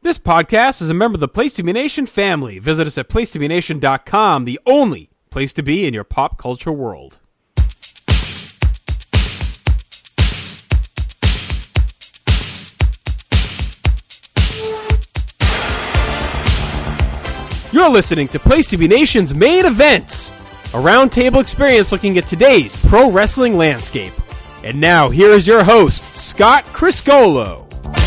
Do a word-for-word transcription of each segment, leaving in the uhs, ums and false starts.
This podcast is a member of the Place to Be Nation family. Visit us at place to be nation dot com, the only place to be in your pop culture world. You're listening to Place to Be Nation's main events, a roundtable experience looking at today's pro wrestling landscape. And now, here is your host, Scott Criscolo.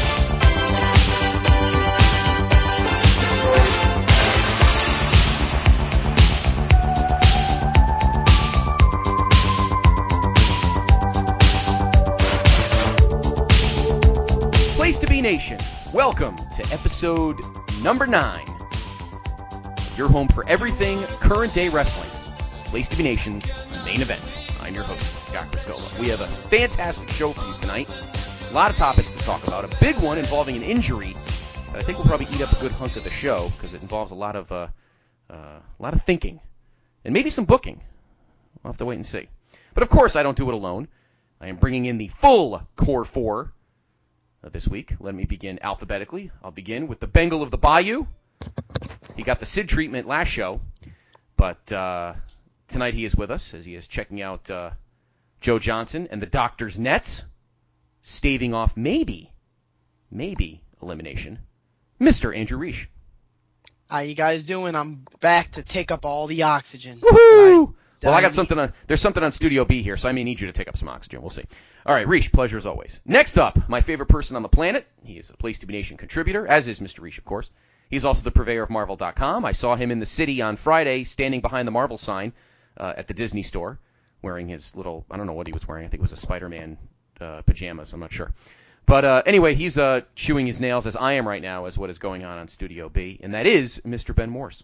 Place to Be Nation, welcome to episode number nine. Your home for everything current day wrestling. Place to Be Nation's main event. I'm your host, Scott Criscolo. We have a fantastic show for you tonight. A lot of topics to talk about. A big one involving an injury that I think will probably eat up a good hunk of the show because it involves a lot of uh, uh, a lot of thinking and maybe some booking. We'll have to wait and see. But of course, I don't do it alone. I am bringing in the full core four uh, this week. Let me begin alphabetically. I'll begin with the Bengal of the Bayou. He got the Sid treatment last show, but uh, tonight he is with us as he is checking out uh, Joe Johnson and the Doctor's Nets, staving off maybe, maybe elimination, Mister Andrew Reich. How you guys doing? I'm back to take up all the oxygen. Woohoo! Well, I got something on. There's something on Studio B here, so I may need you to take up some oxygen. We'll see. All right, Reich, pleasure as always. Next up, my favorite person on the planet. He is a Place to Be Nation contributor, as is Mister Reich, of course. He's also the purveyor of Marvel dot com. I saw him in the city on Friday standing behind the Marvel sign uh, at the Disney store wearing his little, I don't know what he was wearing. I think it was a Spider-Man uh, pajamas. I'm not sure. But uh, anyway, he's uh, chewing his nails, as I am right now, as what is going on on Studio B. And that is Mister Ben Morse.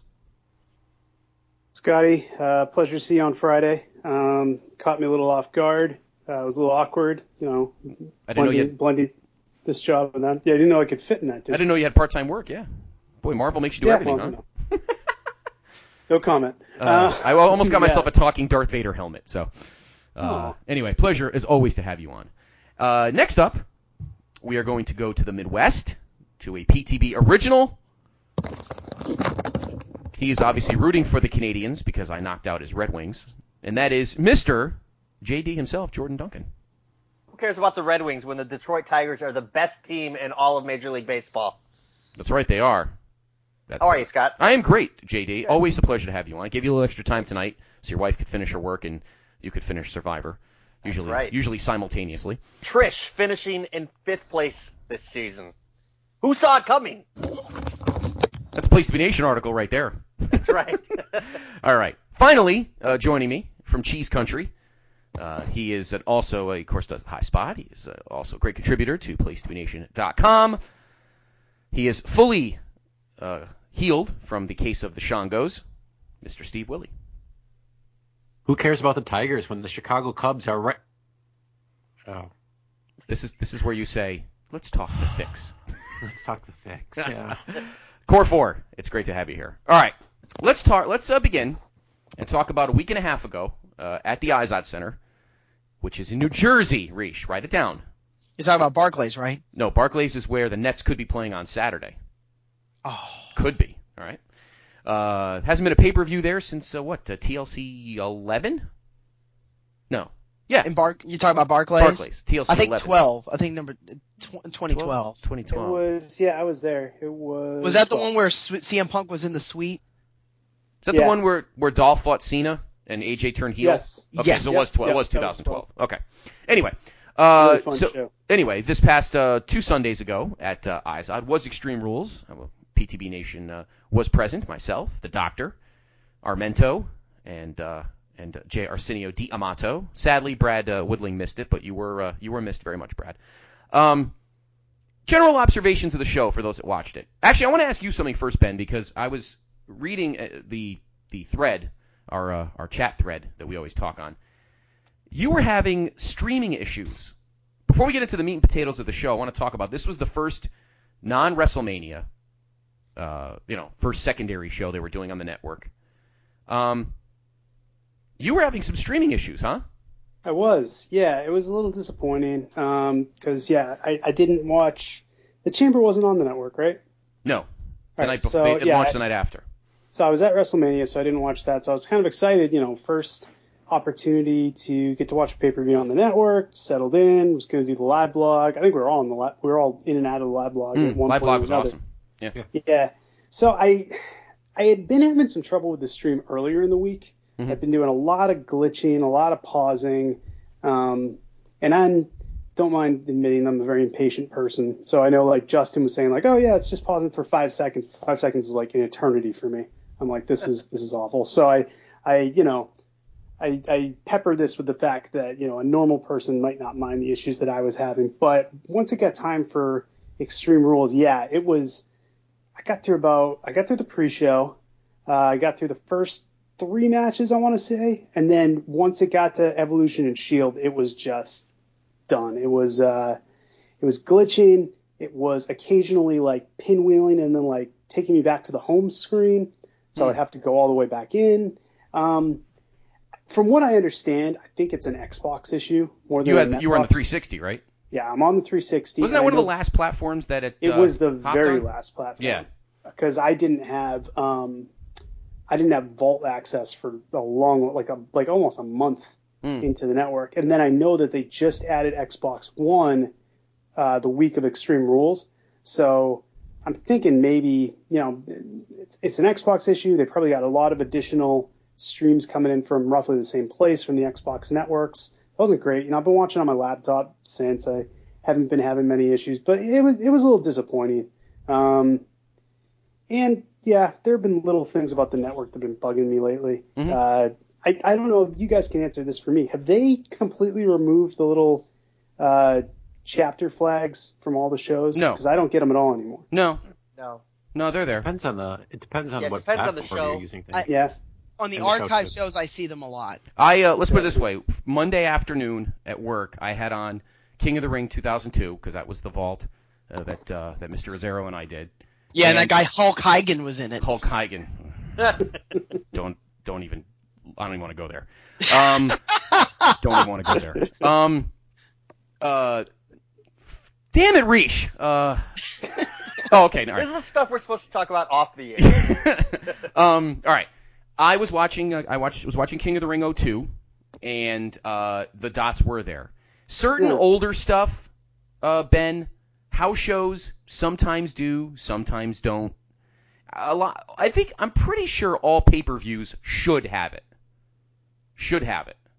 Scotty, uh, pleasure to see you on Friday. Um, caught me a little off guard. Uh, it was a little awkward, you know, I didn't blending, know you had... blending this job and that. Yeah, I didn't know I could fit in that. Did I didn't know you had part-time work, yeah. Boy, Marvel makes you do yeah, everything, well, huh? No. no comment. Uh, Uh, I almost got yeah. myself a talking Darth Vader helmet. So, uh, anyway, pleasure as always to have you on. Uh, next up, we are going to go to the Midwest, to a P T B original. He is obviously rooting for the Canadians because I knocked out his Red Wings, and that is Mister J D himself, Jordan Duncan. Who cares about the Red Wings when the Detroit Tigers are the best team in all of Major League Baseball? That's right, they are. That's How are right. you, Scott? I am great, J D. Good. Always a pleasure to have you on. I gave you a little extra time tonight so your wife could finish her work and you could finish Survivor, usually right. usually simultaneously. Trish finishing in fifth place this season. Who saw it coming? That's a Place to Be Nation article right there. That's right. All right. Finally, uh, joining me from Cheese Country, uh, he is an also, uh, of course, does the High Spot. He is uh, also a great contributor to place to be nation dot com. He is fully uh, healed from the case of the Shongos, Mister Steve Willie. Who cares about the Tigers when the Chicago Cubs are right? Oh, this is this is where you say, "Let's talk the fix." Let's talk the fix. Yeah. Core four, it's great to have you here. All right, let's talk. Let's uh, begin and talk about a week and a half ago uh, at the Izod Center, which is in New Jersey. Reich, write it down. You're talking about Barclays, right? No, Barclays is where the Nets could be playing on Saturday. Oh. Could be. All right. Uh, hasn't been a pay-per-view there since, uh, what, uh, T L C eleven? No. Yeah. In Bar- you talking about Barclays? Barclays. T L C I think eleven. twelve. I think number tw- twenty twelve. twenty It twelve. was, yeah, I was there. It was. Was that the twelve. one where C M Punk was in the suite? Is that Yeah. the one where, where Dolph fought Cena and A J turned heel? Yes. Okay, Yes. so it was, tw- Yep, it was that was twenty twelve. Okay. Anyway. Uh, Really fun so show. anyway, this past uh, two Sundays ago at uh, Izod was Extreme Rules. Uh, P T B Nation uh, was present, myself, the Doctor, Armento, and uh, and uh, J. Arsenio D'Amato. Sadly, Brad uh, Woodling missed it, but you were uh, you were missed very much, Brad. Um, general observations of the show for those that watched it. Actually, I want to ask you something first, Ben, because I was reading uh, the the thread, our uh, our chat thread that we always talk on. You were having streaming issues. Before we get into the meat and potatoes of the show, I want to talk about this was the first non-WrestleMania, uh, you know, first secondary show they were doing on the network. Um, you were having some streaming issues, huh? I was, yeah. It was a little disappointing because, um, yeah, I, I didn't watch. The Chamber wasn't on the network, right? No, the All night right, before. so, They, it yeah, launched I- the night after. So I was at WrestleMania, so I didn't watch that. So I was kind of excited, you know, first opportunity to get to watch a pay-per-view on the network, settled in, was going to do the live blog. I think we were all in the li- we were all in and out of the live blog Mm, at one live point blog or was another. awesome. Yeah. Yeah. So I I had been having some trouble with the stream earlier in the week. Mhm. I've been doing a lot of glitching, a lot of pausing, um, and I'm don't mind admitting I'm a very impatient person. So I know like Justin was saying like, oh yeah, it's just pausing for five seconds. Five seconds is like an eternity for me. I'm like, this is this is awful. So I I you know I, I pepper this with the fact that you know a normal person might not mind the issues that I was having, but once it got time for Extreme Rules, yeah, it was. I got through about I got through the pre-show, uh, I got through the first three matches I want to say, and then once it got to Evolution and Shield, it was just done. It was uh, it was glitching. It was occasionally like pinwheeling and then like taking me back to the home screen, so Mm. I'd have to go all the way back in. Um, from what I understand, I think it's an Xbox issue more than You a had you were on the Netbox. three sixty, right? Yeah, I'm on the three sixty. Wasn't that and I one of the know- last platforms that it? It uh, was the hopped very on? last platform. Yeah. Because I didn't have um, I didn't have Vault access for a long, like a like almost a month Mm. into the network, and then I know that they just added Xbox One uh, the week of Extreme Rules, so I'm thinking maybe you know it's, it's an Xbox issue. They probably got a lot of additional streams coming in from roughly the same place from the Xbox networks. It wasn't great. You know, I've been watching on my laptop since. I haven't been having many issues, but it was it was a little disappointing. Um, and yeah, there have been little things about the network that have been bugging me lately. Mhm. Uh, I, I don't know if you guys can answer this for me. Have they completely removed the little uh, chapter flags from all the shows? No. Because I don't get them at all anymore. No, No. no, they're there. Depends on the. It depends on Yeah, it what depends on the platform show. you're using. Things. I- Yeah. On the And the show archive too. shows, I see them a lot. I uh, let's put it this way: Monday afternoon at work, I had on King of the Ring two thousand two because that was the vault uh, that uh, that Mister Rozzero and I did. Yeah, and that And- guy Hulk Hogan was in it. Hulk Hogan. don't don't even. I don't even want to go there. Um, don't even want to go there. Um, uh, damn it, Reach. Uh, oh, okay, all right. This is the stuff we're supposed to talk about off the air. um, all right. I was watching. Uh, I watched. Was watching King of the Ring oh two, and uh, the dots were there. Certain Yeah. older stuff, uh, Ben, house shows sometimes do, sometimes don't. A lot. I think I'm pretty sure all pay-per-views should have it. Should have it.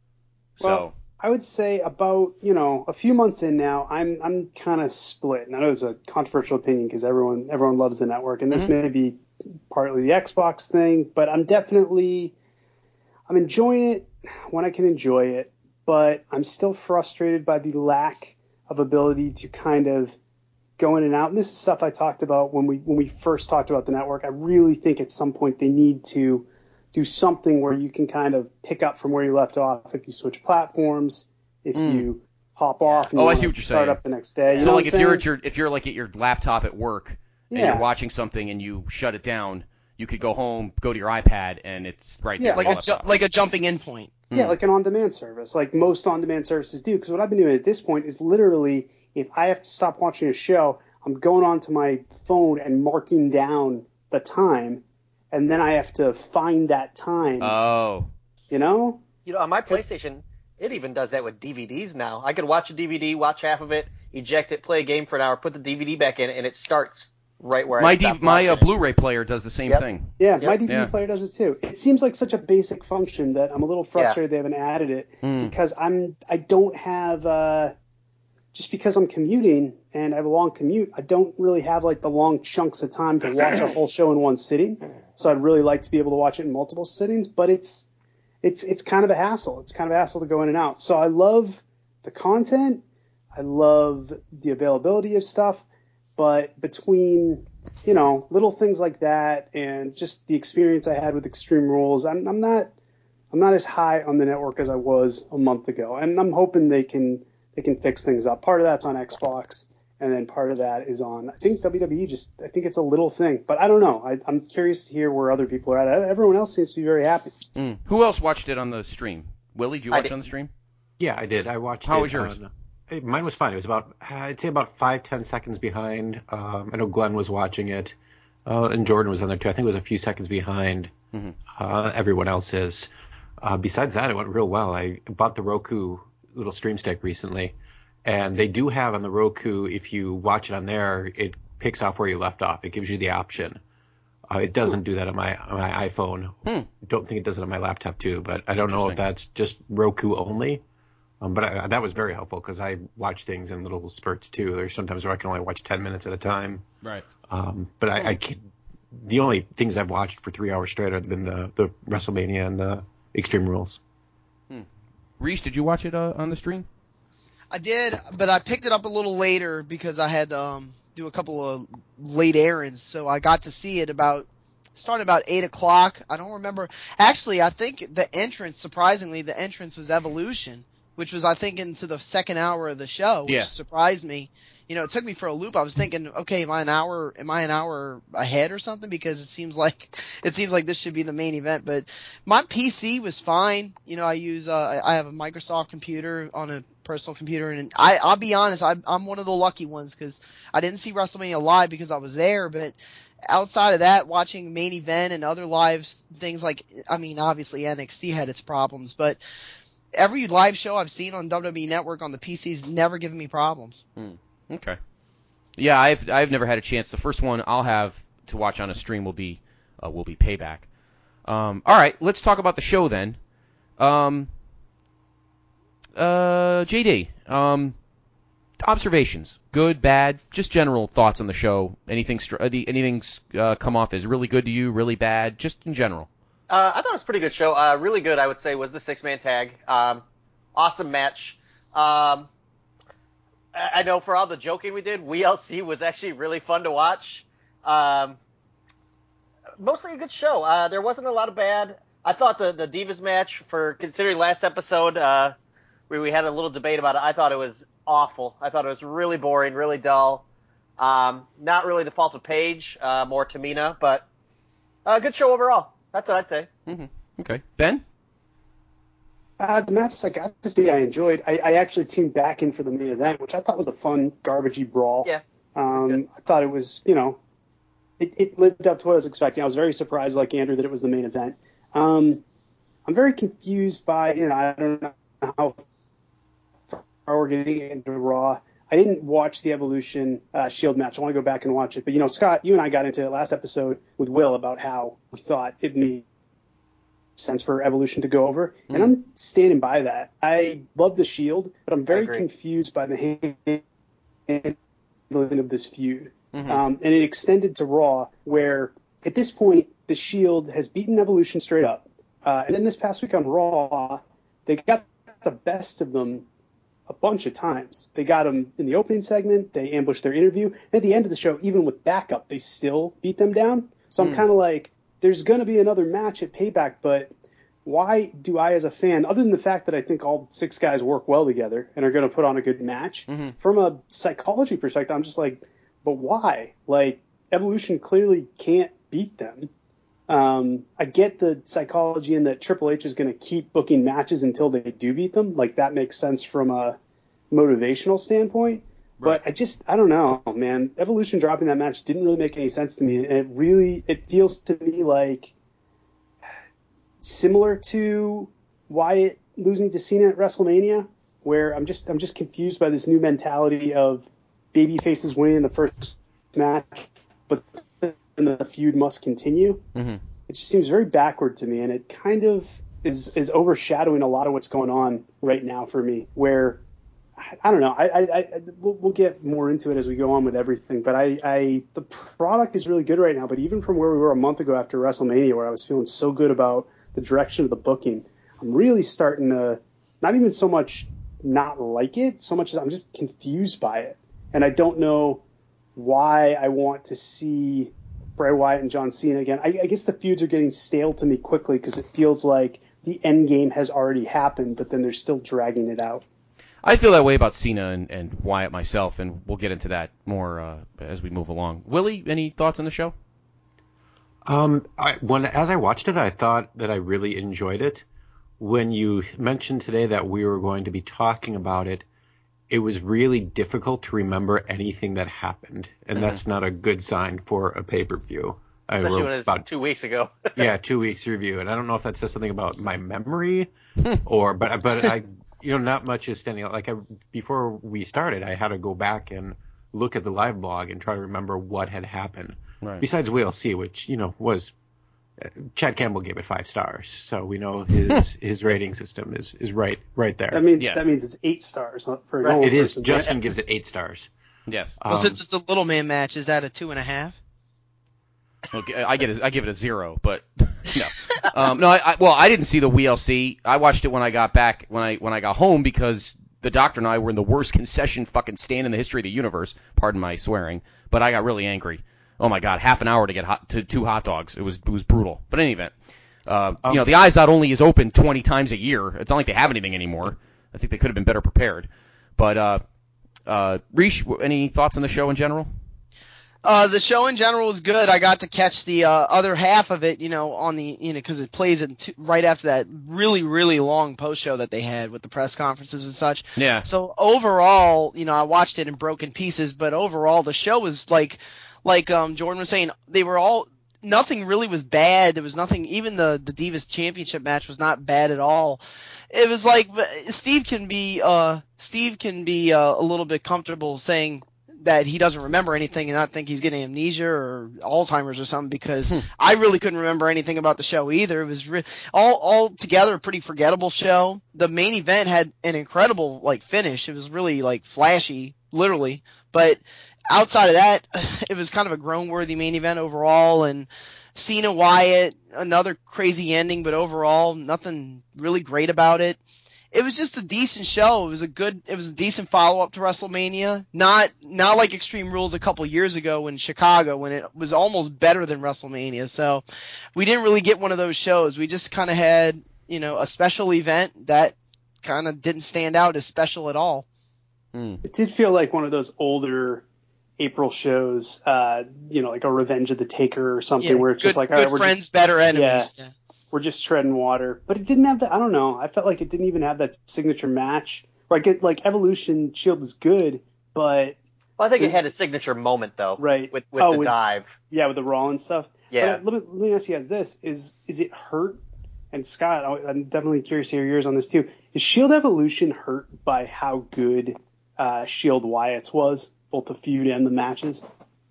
So. Well, I would say about you know a few months in now, I'm I'm kind of split. And I know it's a controversial opinion because everyone everyone loves the network, and this Mhm. may be partly the Xbox thing, but I'm definitely I'm enjoying it when I can enjoy it, but I'm still frustrated by the lack of ability to kind of go in and out. And this is stuff I talked about when we when we first talked about the network. I really think at some point they need to do something where you can kind of pick up from where you left off if you switch platforms, if Mm. you hop off and Oh, you I wanna see what you're start saying. up the next day. You so know like what if I'm you're saying? at your if you're like at your laptop at work and Yeah. you're watching something and you shut it down, you could go home, go to your iPad, and it's right Yeah, there. Like while a it's ju- up. like a jumping in point. Yeah, Mm. like an on-demand service, like most on-demand services do. Because what I've been doing at this point is literally, if I have to stop watching a show, I'm going onto my phone and marking down the time, and then I have to find that time. Oh. you know? You know, on my PlayStation, it even does that with D V Ds now. I could watch a D V D, watch half of it, eject it, play a game for an hour, put the D V D back in, and it starts right where My I D- stopped my uh, watching it. Blu-ray player does the same Yep. thing. Yeah, Yep. my D V D Yeah. player does it too. It seems like such a basic function that I'm a little frustrated they haven't added it Mm. because I'm I don't have uh, just because I'm commuting and I have a long commute, I don't really have like the long chunks of time to watch a whole show in one sitting. So I'd really like to be able to watch it in multiple sittings, but it's it's it's kind of a hassle. It's kind of a hassle to go in and out. So I love the content, I love the availability of stuff, but between you know little things like that and just the experience I had with Extreme Rules, I'm I'm not I'm not as high on the network as I was a month ago, and I'm hoping they can they can fix things up. Part of that's on Xbox, and then part of that is on I think W W E. Just I think it's a little thing, but I don't know. I, I'm curious to hear where other people are at. Everyone else seems to be very happy. Mm. Who else watched it on the stream? Willie, did you I watch did. it on the stream? Yeah, I did. I watched. How it was yours? on- Mine was fine. It was about, I'd say about five, ten seconds behind. Um, I know Glenn was watching it, uh, and Jordan was on there too. I think it was a few seconds behind mm-hmm. uh, everyone else's. Uh, besides that, it went real well. I bought the Roku little stream stick recently, and they do have on the Roku, if you watch it on there, it picks off where you left off. It gives you the option. Uh, it doesn't do that on my on my iPhone. Hmm. I don't think it does it on my laptop too, but I don't know if that's just Roku only. Um, but I, that was very helpful because I watch things in little spurts too. There's sometimes where I can only watch ten minutes at a time. Right. Um, but I, I can't, the only things I've watched for three hours straight have been the, the WrestleMania and the Extreme Rules. Hmm. Reese, did you watch it uh, on the stream? I did, but I picked it up a little later because I had to um, do a couple of late errands. So I got to see it about started about eight o'clock. I don't remember. Actually, I think the entrance, surprisingly, the entrance was Evolution, which was, I think, into the second hour of the show, which yeah. surprised me. You know, it took me for a loop. I was thinking, okay, am I an hour, am I an hour ahead or something? Because it seems like, it seems like this should be the main event. But my P C was fine. You know, I use, uh, I have a Microsoft computer on a personal computer, and I, I'll be honest, I, I'm one of the lucky ones because I didn't see WrestleMania live because I was there, but outside of that, watching main event and other live things like, I mean, obviously N X T had its problems, but every live show I've seen on W W E Network on the P C's never given me problems. Hmm. Okay. Yeah, I've I've never had a chance. The first one I'll have to watch on a stream will be uh, will be Payback. Um, all right, let's talk about the show then. Um, uh, J D, um, observations, good, bad, just general thoughts on the show. Anything str- anything uh, come off as really good to you, really bad, just in general. Uh, I thought it was a pretty good show. Uh, really good, I would say, was the six-man tag. Um, awesome match. Um, I know for all the joking we did, W L C was actually really fun to watch. Um, mostly a good show. Uh, there wasn't a lot of bad. I thought the, the Divas match, for considering last episode uh, where we had a little debate about it, I thought it was awful. I thought it was really boring, really dull. Um, not really the fault of Paige, uh, more Tamina, but a uh, good show overall. That's what I'd say. Mm-hmm. Okay. Ben? Uh, the matches I got to see, I enjoyed. I, I actually tuned back in for the main event, which I thought was a fun, garbagey brawl. Yeah. Um, I thought it was, you know, it, it lived up to what I was expecting. I was very surprised, like Andrew, that it was the main event. Um, I'm very confused by, you know, I don't know how far we're getting into Raw. I didn't watch the Evolution uh, Shield match. I want to go back and watch it. But, you know, Scott, you and I got into it last episode with Will about how we thought it made sense for Evolution to go over. Mm. And I'm standing by that. I love the Shield, but I'm very confused by the handling of this feud. Mm-hmm. Um, and it extended to Raw, where at this point, the Shield has beaten Evolution straight up. Uh, and then this past week on Raw, they got the best of them a bunch of times. They got them in the opening segment. They ambushed their interview. And at the end of the show, even with backup, they still beat them down. So I'm mm. kind of like, there's going to be another match at Payback, but why do I, as a fan, other than the fact that I think all six guys work well together and are going to put on a good match, mm-hmm. from a psychology perspective, I'm just like, but why? Like, Evolution clearly can't beat them. Um, I get the psychology in that Triple H is going to keep booking matches until they do beat them. Like, that makes sense from a motivational standpoint. Right. But I just, I don't know, man. Evolution dropping that match didn't really make any sense to me. And it really, it feels to me like similar to Wyatt losing to Cena at WrestleMania, where I'm just, I'm just confused by this new mentality of baby faces winning the first match, but the feud must continue. Mm-hmm. It just seems very backward to me, and it kind of is is overshadowing a lot of what's going on right now for me. Where I don't know, I, I, I we'll, we'll get more into it as we go on with everything. But I, I, the product is really good right now. But even from where we were a month ago after WrestleMania, where I was feeling so good about the direction of the booking, I'm really starting to not even so much not like it, so much as I'm just confused by it, and I don't know why I want to see Bray Wyatt and John Cena again. I, I guess the feuds are getting stale to me quickly because it feels like the end game has already happened, but then they're still dragging it out. I feel that way about Cena and, and Wyatt myself, and we'll get into that more uh, as we move along. Willie, any thoughts on the show? Um, I, when as I watched it, I thought that I really enjoyed it. When you mentioned today that we were going to be talking about it, it was really difficult to remember anything that happened, and mm-hmm. that's not a good sign for a pay-per-view. I Especially when it's about two weeks ago. yeah, two weeks review, and I don't know if that says something about my memory, or but but I you know not much is standing out. Like I, before we started, I had to go back and look at the live blog and try to remember what had happened. Right. Besides W L C, which you know was uh, Chad Campbell gave it five stars, so we know his his rating system is, is right right there. That means yeah. that means it's eight stars for a right. It is. person. Justin gives it eight stars. Yes. Well, Um, since it's a little man match, is that a two and a half? Okay, I get it. I give it a zero, but no. Um, no, I, I well, I didn't see the W L C. I watched it when I got back when I when I got home because the doctor and I were in the worst concession fucking stand in the history of the universe. Pardon my swearing, but I got really angry. Oh my god, half an hour to get hot, to two hot dogs. It was it was brutal. But in any event, uh, um, you know the Eyes Out only is open twenty times a year. It's not like they have anything anymore. I think they could have been better prepared. But uh, uh, Rish, any thoughts on the show in general? Uh, the show in general was good. I got to catch the uh, other half of it, you know, on the, you know, because it plays in two, right after that really, really long post show that they had with the press conferences and such. Yeah. So overall, you know, I watched it in broken pieces, but overall the show was like, like um, Jordan was saying, they were all, nothing really was bad. There was nothing, even the the Divas Championship match was not bad at all. It was like Steve can be, uh, Steve can be uh, a little bit comfortable saying that he doesn't remember anything and not think he's getting amnesia or Alzheimer's or something because hmm. I really couldn't remember anything about the show either. It was re- all all together a pretty forgettable show. The main event had an incredible like finish. It was really like flashy, literally. But outside of that, it was kind of a groan-worthy main event overall. And Cena Wyatt, another crazy ending, but overall nothing really great about it. It was just a decent show. It was a good, it was a decent follow-up to WrestleMania. Not, not like Extreme Rules a couple years ago in Chicago when it was almost better than WrestleMania. So we didn't really get one of those shows. We just kind of had, you know, a special event that kind of didn't stand out as special at all. Mm. It did feel like one of those older April shows, uh, you know, like a Revenge of the Taker or something yeah, where it's good, just like, good all right, we're friends, just, better enemies. Yeah. yeah. We're just treading water, but it didn't have that. I don't know. I felt like it didn't even have that signature match. Like it, like Evolution Shield was good, but well, I think it, it had a signature moment though, right? With with oh, the with, dive, yeah, with the Rollins stuff. Yeah. But let me let me ask you guys this: is is it hurt? And Scott, I'm definitely curious to hear yours on this too. Is Shield Evolution hurt by how good uh, Shield Wyatt's was, both the feud and the matches?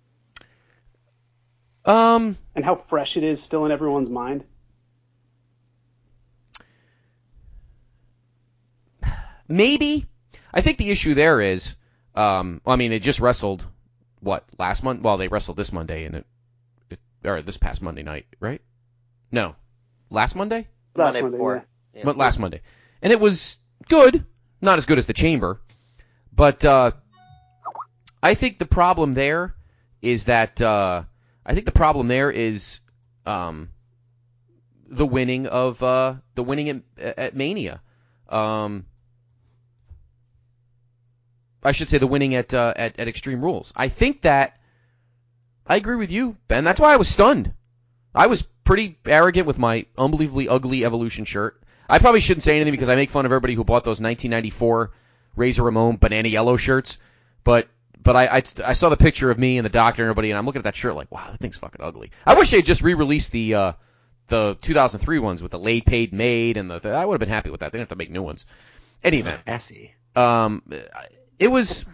Um, and how fresh it is still in everyone's mind. Maybe. I think the issue there is, um, well, I mean, they just wrestled, what, last month? Well, they wrestled this Monday, and it, it or this past Monday night, right? No. Last Monday? Last Monday Monday, before. Yeah. But last Monday. And it was good. Not as good as the Chamber. But uh, I think the problem there is that, uh, I think the problem there is um, the winning of, uh, the winning at, at Mania. Um, I should say the winning at, uh, at at Extreme Rules. I think that I agree with you, Ben. That's why I was stunned. I was pretty arrogant with my unbelievably ugly Evolution shirt. I probably shouldn't say anything because I make fun of everybody who bought those nineteen ninety-four Razor Ramon banana yellow shirts. But but I, I I saw the picture of me and the doctor and everybody, and I'm looking at that shirt like, wow, that thing's fucking ugly. I wish they had just re-released the uh, the two thousand three ones with the late paid maid and the, the I would have been happy with that. They didn't have to make new ones. Any event, Essie. Um. It was,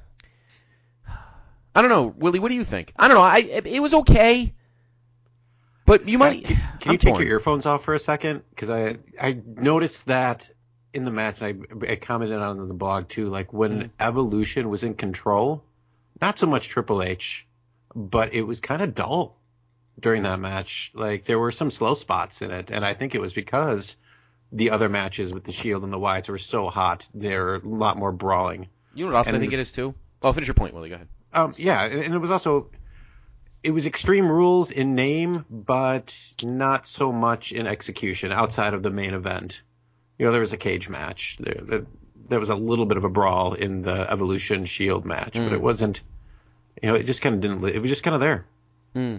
I don't know, Willie, what do you think? I don't know, I it was okay, but you might... Can, can you take your earphones off for a second? Because I I noticed that in the match, and I, I commented on it in the blog too, like when mm-hmm. Evolution was in control, not so much Triple H, but it was kind of dull during that match. Like there were some slow spots in it, and I think it was because the other matches with the Shield and the Wyatts were so hot, they're a lot more brawling. You know what else and, I think it is, too? Oh, finish your point, Willie. Go ahead. Um, yeah, and it was also... It was Extreme Rules in name, but not so much in execution outside of the main event. You know, there was a cage match. There, there, there was a little bit of a brawl in the Evolution Shield match, mm. but it wasn't... You know, it just kind of didn't... It was just kind of there. Mm.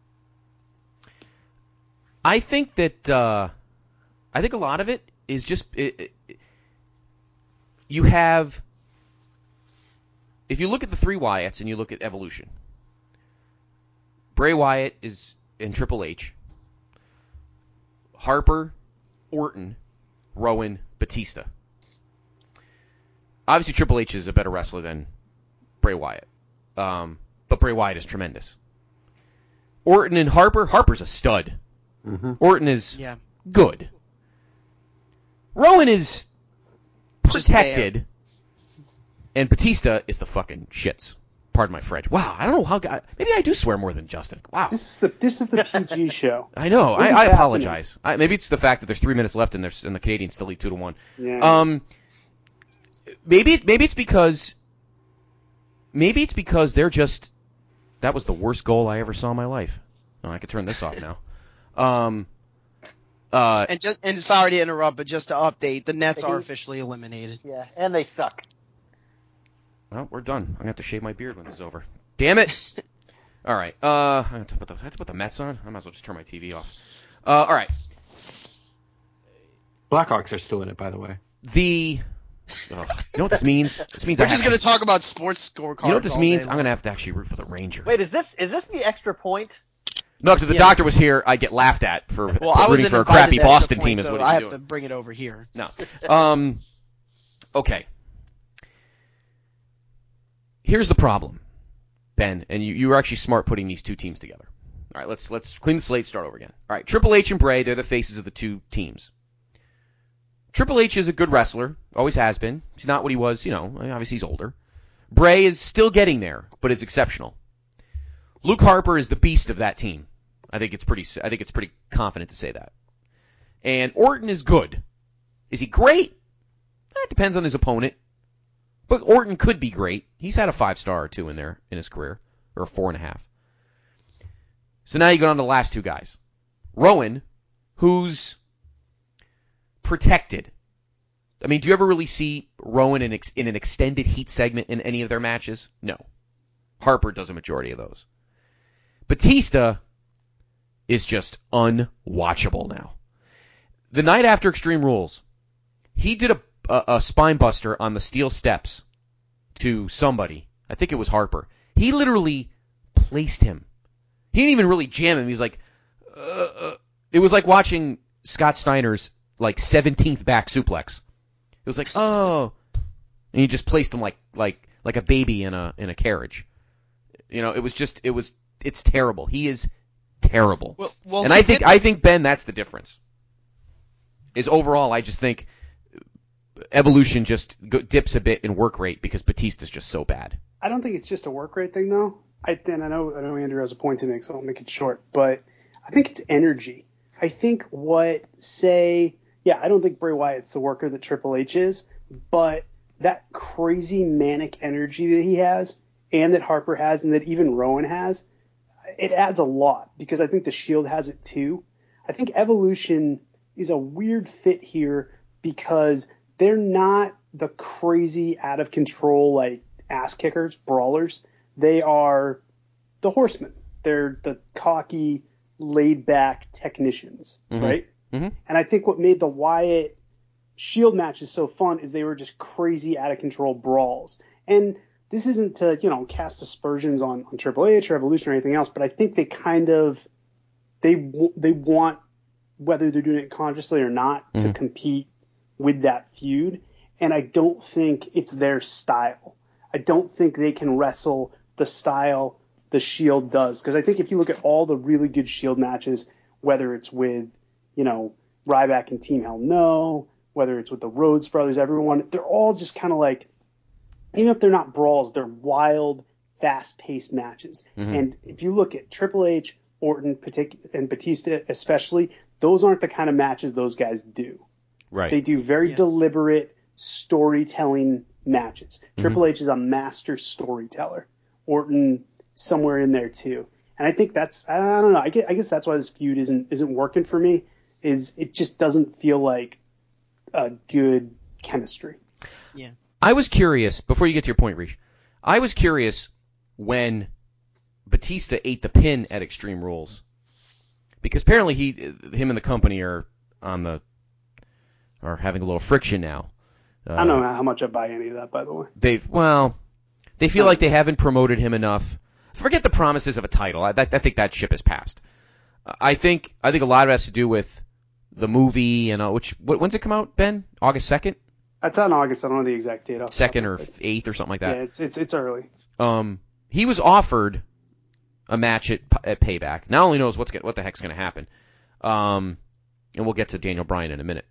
I think that... Uh, I think a lot of it is just... It, it, you have... if you look at the three Wyatts and you look at Evolution, Bray Wyatt is in Triple H, Harper, Orton, Rowan, Batista. Obviously, Triple H is a better wrestler than Bray Wyatt, um, but Bray Wyatt is tremendous. Orton and Harper, Harper's a stud. Mm-hmm. Orton is Yeah. good. Rowan is protected, and Batista is the fucking shits. Pardon my French. Wow, I don't know how. Maybe I do swear more than Justin. Wow. This is the this is the P G show. I know. What I, is I happening? apologize. I, maybe it's the fact that there's three minutes left and there's and the Canadians still lead two to one. Yeah. Um. Maybe maybe it's because. Maybe it's because they're just. That was the worst goal I ever saw in my life. Oh, I could turn this off now. Um. Uh. And just and sorry to interrupt, but just to update, the Nets are officially eliminated. Yeah, and they suck. Well, we're done. I'm gonna have to shave my beard when this is over. Damn it! All right. Uh, I have to put the, I have to put the Mets on. I might as well just turn my T V off. Uh, all right. Blackhawks are still in it, by the way. The. Oh, you know what this means? This means We're I just have going to talk about sports scorecards. You know what this all means? day I'm long. gonna have to actually root for the Rangers. Wait, is this is this the extra point? No, because if the Yeah. doctor was here, I'd get laughed at for, Well, for I rooting wasn't for a invited crappy to extra Boston point, team. Is so what I he's have doing. to bring it over here. No. Um. Okay. Here's the problem, Ben, and you, you were actually smart putting these two teams together. All right, let's let's clean the slate, start over again. All right, Triple H and Bray, they're the faces of the two teams. Triple H is a good wrestler, always has been. He's not what he was, you know, obviously he's older. Bray is still getting there, but is exceptional. Luke Harper is the beast of that team. I think it's pretty I think it's pretty confident to say that. And Orton is good. Is he great? It depends on his opponent. But Orton could be great. He's had a five-star or two in there in his career, or a four and a half. So now you go on to the last two guys. Rowan, who's protected. I mean, do you ever really see Rowan in, ex- in an extended heat segment in any of their matches? No. Harper does a majority of those. Batista is just unwatchable now. The night after Extreme Rules, he did a A, a spine buster on the steel steps to somebody. I think it was Harper. He literally placed him. He didn't even really jam him. He was like, uh, uh. It was like watching Scott Steiner's like seventeenth back suplex. It was like, oh, and he just placed him like like like a baby in a in a carriage. You know, it was just it was it's terrible. He is terrible. Well, well, and he I think did- I think Ben, that's the difference. Is overall, I just think Evolution just go, dips a bit in work rate because Batista's just so bad. I don't think it's just a work rate thing though. I and I know I know Andrew has a point to make, so I'll make it short. But I think it's energy. I think what say yeah, I don't think Bray Wyatt's the worker that Triple H is, but that crazy manic energy that he has and that Harper has and that even Rowan has, it adds a lot because I think the Shield has it too. I think Evolution is a weird fit here because they're not the crazy, out of control, like ass kickers, brawlers. They are the Horsemen. They're the cocky, laid back technicians, Mhm. right? Mhm. And I think what made the Wyatt Shield matches so fun is they were just crazy, out of control brawls. And this isn't to, you know, cast aspersions on, on Triple H or Evolution or anything else, but I think they kind of they w- they want, whether they're doing it consciously or not, Mhm. to compete with that feud, and I don't think it's their style. I don't think they can wrestle the style the Shield does, because I think if you look at all the really good Shield matches, whether it's with, you know, Ryback and Team Hell No, whether it's with the Rhodes Brothers, everyone, they're all just kind of like, even if they're not brawls, they're wild, fast-paced matches. Mhm. And if you look at Triple H, Orton, partic- and Batista especially, those aren't the kind of matches those guys do. Right. They do very Yeah. deliberate storytelling matches. Triple H is a master storyteller. Orton somewhere in there too. And I think that's, I don't know, I guess, I guess that's why this feud isn't isn't working for me, is it just doesn't feel like a good chemistry. Yeah. I was curious, before you get to your point, Reach, I was curious when Batista ate the pin at Extreme Rules. Because apparently he, him and the company are on the, are having a little friction now. Uh, I don't know how much I buy any of that, by the way. They've, well, They feel like they haven't promoted him enough. Forget the promises of a title. I, I think that ship has passed. I think I think a lot of it has to do with the movie and uh, which when's it come out, Ben? August second? That's on August. I don't know the exact date. Second or eighth or something like that. Yeah, it's it's it's early. Um, he was offered a match at, at Payback. Now only knows what's what the heck's going to happen. Um, and we'll get to Daniel Bryan in a minute.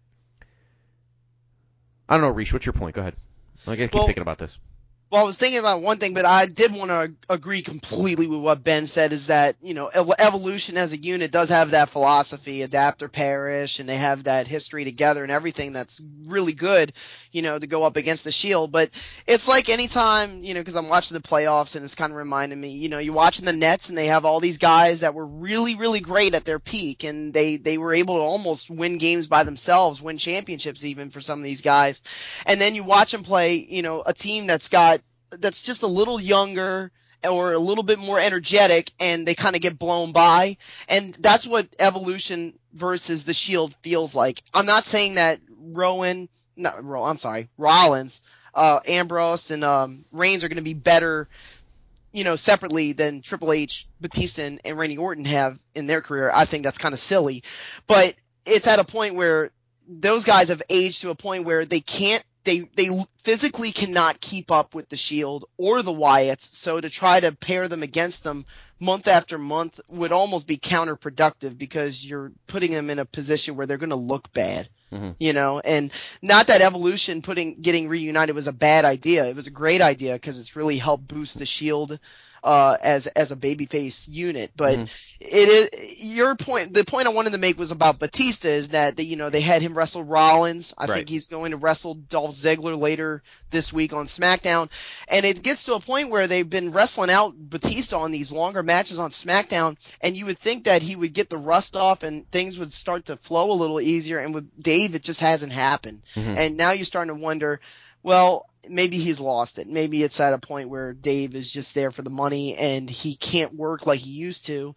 I don't know, Reese. What's your point? Go ahead. I gotta keep well, thinking about this. Well, I was thinking about one thing, but I did want to agree completely with what Ben said, is that, you know, Evolution as a unit does have that philosophy, adapt or perish, and they have that history together and everything that's really good, you know, to go up against the Shield. But it's like anytime, you know, because I'm watching the playoffs and it's kind of reminding me, you know, you're watching the Nets and they have all these guys that were really, really great at their peak, and they, they were able to almost win games by themselves, win championships even for some of these guys. And then you watch them play, you know, a team that's got that's just a little younger or a little bit more energetic, and they kind of get blown by. And that's what Evolution versus the Shield feels like. I'm not saying that Rowan, not Ro, I'm sorry, Rollins, uh, Ambrose, and um, Reigns are going to be better, you know, separately than Triple H, Batista, and, and Randy Orton have in their career. I think that's kind of silly. But it's at a point where those guys have aged to a point where they can't They they physically cannot keep up with the Shield or the Wyatts, so to try to pair them against them month after month would almost be counterproductive, because you're putting them in a position where they're going to look bad, mm-hmm. you know. And not that Evolution putting getting reunited was a bad idea; it was a great idea because it's really helped boost the Shield uh, as as a babyface unit. But mm-hmm. it is your point. The point I wanted to make was about Batista, is that they, you know, they had him wrestle Rollins. I right. think he's going to wrestle Dolph Ziggler later this week on SmackDown, and it gets to a point where they've been wrestling out Batista on these longer matches on SmackDown, and you would think that he would get the rust off and things would start to flow a little easier. And with Dave, it just hasn't happened. Mm-hmm. And now you're starting to wonder, well, maybe he's lost it. Maybe it's at a point where Dave is just there for the money and he can't work like he used to.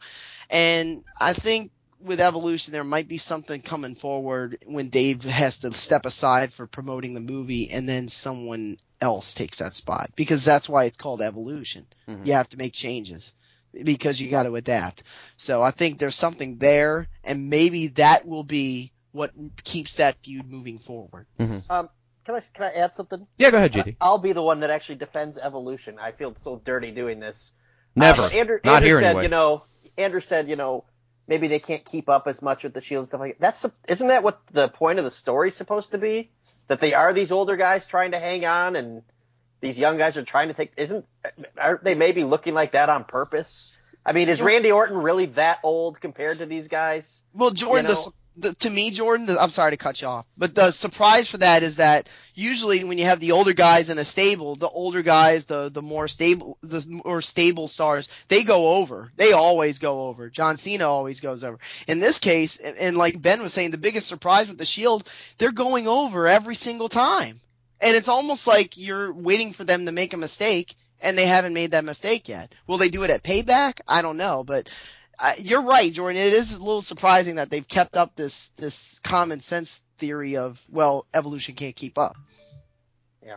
And I think with Evolution, there might be something coming forward when Dave has to step aside for promoting the movie, and then someone else takes that spot, because that's why it's called Evolution. Mm-hmm. You have to make changes because you got to adapt. So I think there's something there, and maybe that will be what keeps that feud moving forward. Mm-hmm. Um, Can I can I add something? Yeah, go ahead, J D. I'll be the one that actually defends Evolution. I feel so dirty doing this. Never. Uh, Andrew, Not Andrew here said, anyway. You know, Andrew said, you know, maybe they can't keep up as much with the Shield and stuff like that. That's isn't that what the point of the story's supposed to be? That they are these older guys trying to hang on, and these young guys are trying to take. Isn't aren't they maybe looking like that on purpose? I mean, is Randy Orton really that old compared to these guys? Well, Jordan, you know? the, the, to me, Jordan, the, I'm sorry to cut you off, but the surprise for that is that usually when you have the older guys in a stable, the older guys, the the more stable, the more stable stars, they go over. They always go over. John Cena always goes over. In this case, and, and like Ben was saying, the biggest surprise with the Shield, they're going over every single time, and it's almost like you're waiting for them to make a mistake, and they haven't made that mistake yet. Will they do it at Payback? I don't know, but uh, you're right, Jordan. It is a little surprising that they've kept up this this common sense theory of, well, Evolution can't keep up. Yeah.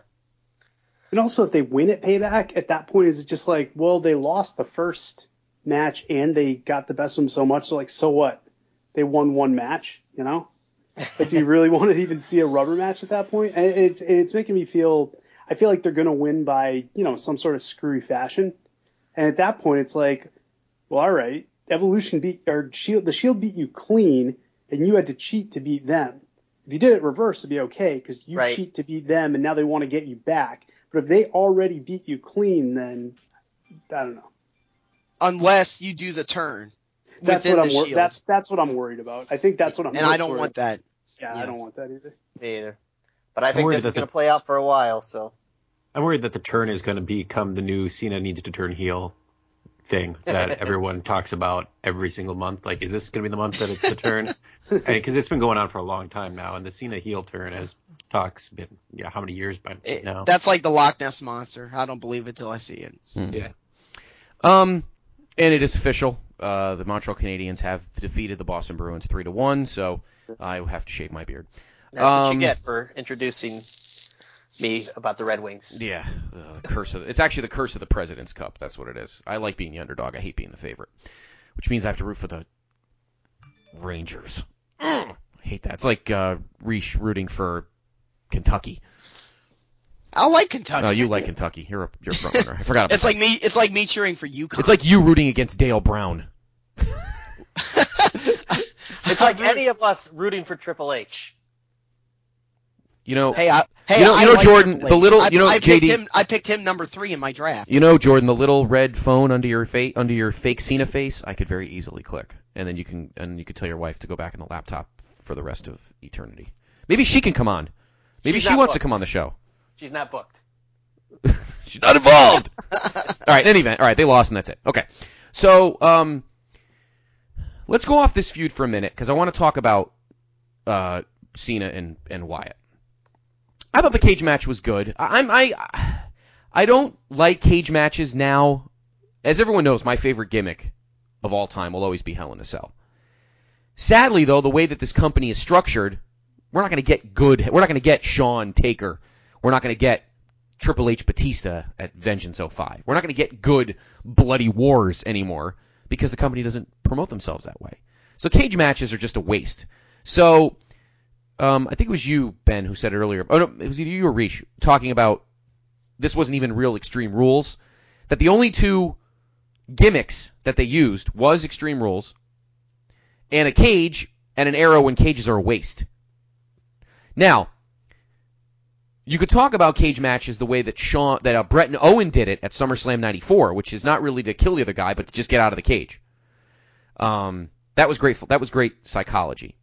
And also, if they win at Payback, at that point, is it just like, well, they lost the first match and they got the best of them so much, so like, so what? They won one match, you know? But do you really want to even see a rubber match at that point? And it's it's making me feel, I feel like they're going to win by, you know, some sort of screwy fashion. And at that point, it's like, well, all right, Evolution beat, or Shield, the Shield beat you clean, and you had to cheat to beat them. If you did it reverse, it'd be okay, because you right. cheat to beat them, and now they want to get you back. But if they already beat you clean, then I don't know. Unless you do the turn. That's what I'm. Wor- that's that's what I'm worried about. I think that's what I'm. And I don't want that. that. Yeah, yeah, I don't want that either. Me either. But I think this is going to play out for a while. So I'm worried that the turn is going to become the new Cena needs to turn heel thing that everyone talks about every single month. Like, is this going to be the month that it's the turn? Because it's been going on for a long time now, and the Cena heel turn has talks been yeah how many years by it, now? That's like the Loch Ness monster. I don't believe it till I see it. Hmm. Yeah. Um, and it is official. Uh, the Montreal Canadiens have defeated the Boston Bruins three to one. So I will have to shave my beard. That's what um, you get for introducing me about the Red Wings. Yeah, uh, the curse of it's actually the curse of the President's Cup. That's what it is. I like being the underdog. I hate being the favorite, which means I have to root for the Rangers. I hate that. It's like uh, Reese rooting for Kentucky. I like Kentucky. Oh, you like Kentucky. You're a you're a front runner. I forgot about It's that. like me. It's like me cheering for UConn. It's like you rooting against Dale Brown. It's like any of us rooting for Triple H. You know, Hey, I, hey, You know- I you know, like Jordan, Triple the H. little- I, you know, I J picked D him. I picked him number three in my draft. you know, Jordan, the little red phone under your face, under your fake Cena face, I could very easily click, and then you can, and you could tell your wife to go back in the laptop for the rest of eternity. Maybe she can come on. Maybe She's she not wants to booked. come on the show. She's not booked. She's not involved. All right, in any event, all right, they lost and that's it. Okay, so um, let's go off this feud for a minute because I want to talk about uh, Cena and, and Wyatt. I thought the cage match was good. I, I'm I I don't like cage matches now. As everyone knows, my favorite gimmick of all time will always be Hell in a Cell. Sadly, though, the way that this company is structured, we're not going to get good. We're not going to get Shawn Taker. We're not going to get Triple H Batista at Vengeance oh five. We're not going to get good bloody wars anymore because the company doesn't promote themselves that way. So cage matches are just a waste. So um, I think it was you, Ben, who said it earlier. Oh, no, it was either you or Reach talking about this wasn't even real Extreme Rules, that the only two gimmicks that they used was Extreme Rules and a cage and an arrow when cages are a waste. Now, you could talk about cage matches the way that Shawn, that uh, Bret and Owen did it at SummerSlam ninety-four, which is not really to kill the other guy, but to just get out of the cage. Um, that was great. That was great psychology.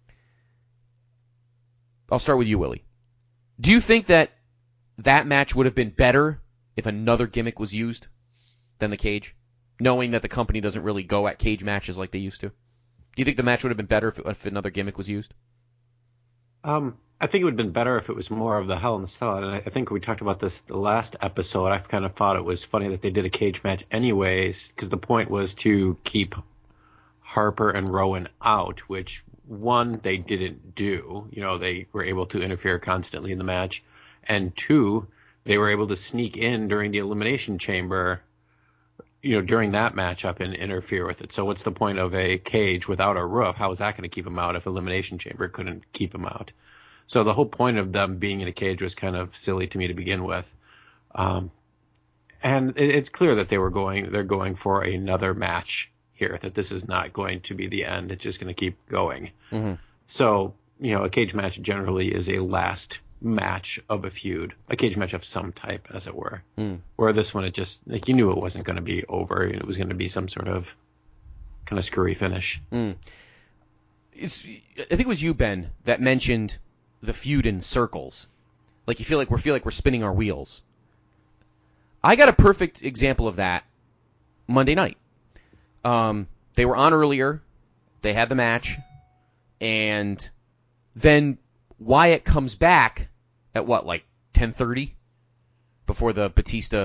I'll start with you, Willie. Do you think that that match would have been better if another gimmick was used than the cage, knowing that the company doesn't really go at cage matches like they used to? Do you think the match would have been better if, if another gimmick was used? Um, I think it would have been better if it was more of the Hell in a Cell. And I, I think we talked about this the last episode. I kind of thought it was funny that they did a cage match anyways, because the point was to keep Harper and Rowan out, which, one, they didn't do. You know, they were able to interfere constantly in the match. And two, they were able to sneak in during the Elimination Chamber, you know, during that matchup and interfere with it. So what's the point of a cage without a roof? How is that going to keep them out if Elimination Chamber couldn't keep them out? So the whole point of them being in a cage was kind of silly to me to begin with. Um, and it, it's clear that they were going, they're going for another match here, that this is not going to be the end. It's just going to keep going. Mm-hmm. So, you know, a cage match generally is a last match of a feud, a cage match of some type, as it were. Mm. Where this one, it just, like, you knew it wasn't going to be over. It was going to be some sort of kind of screwy finish. Mm. It's, I think it was you, Ben, that mentioned the feud in circles. Like you feel like we feel like we're spinning our wheels. I got a perfect example of that Monday night. Um, they were on earlier. They had the match, and then Wyatt comes back at what, like ten thirty, before the Batista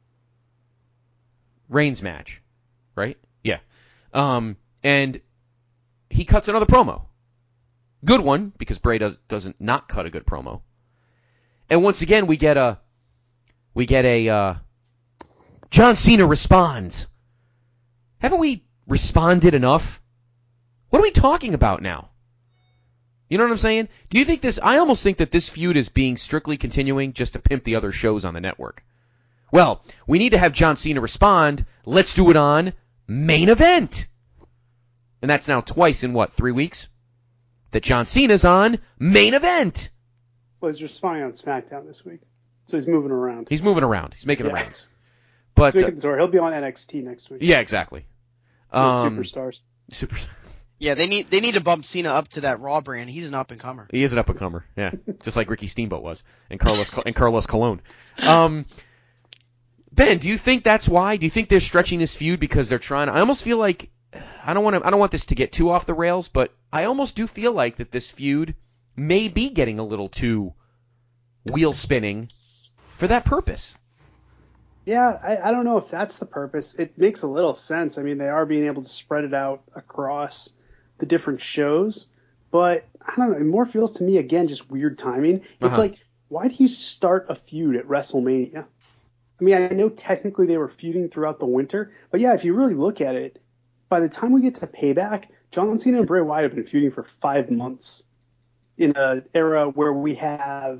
Reigns match, right? Yeah. Um, and he cuts another promo. Good one, because Bray does, doesn't not cut a good promo. And once again, we get a, we get a, uh, John Cena responds. Haven't we responded enough? What are we talking about now? You know what I'm saying? Do you think this, I almost think that this feud is being strictly continuing just to pimp the other shows on the network. Well, we need to have John Cena respond. Let's do it on Main Event. And that's now twice in what, three weeks? That John Cena's on Main Event. Well, he's responding on SmackDown this week, so he's moving around. He's moving around. He's making Yeah. the rounds. But He's making uh, the tour. He'll be on N X T next week. yeah, exactly. With Um, Superstars. super. Yeah, they need they need to bump Cena up to that Raw brand. He's an up and comer. He is an up and comer. Yeah, just like Ricky Steamboat was, and Carlos and Carlos Colon. Um, Ben, do you think that's why? Do you think they're stretching this feud because they're trying? I almost feel like I don't want to. I don't want this to get too off the rails, but I almost do feel like that this feud may be getting a little too wheel spinning for that purpose. Yeah, I, I don't know if that's the purpose. It makes a little sense. I mean, they are being able to spread it out across the different shows, but I don't know. It more feels to me, again, just weird timing. It's Uh-huh. like why do you start a feud at WrestleMania? I mean, I know technically they were feuding throughout the winter, but yeah, if you really look at it, by the time we get to Payback, John Cena and Bray Wyatt have been feuding for five months in an era where we have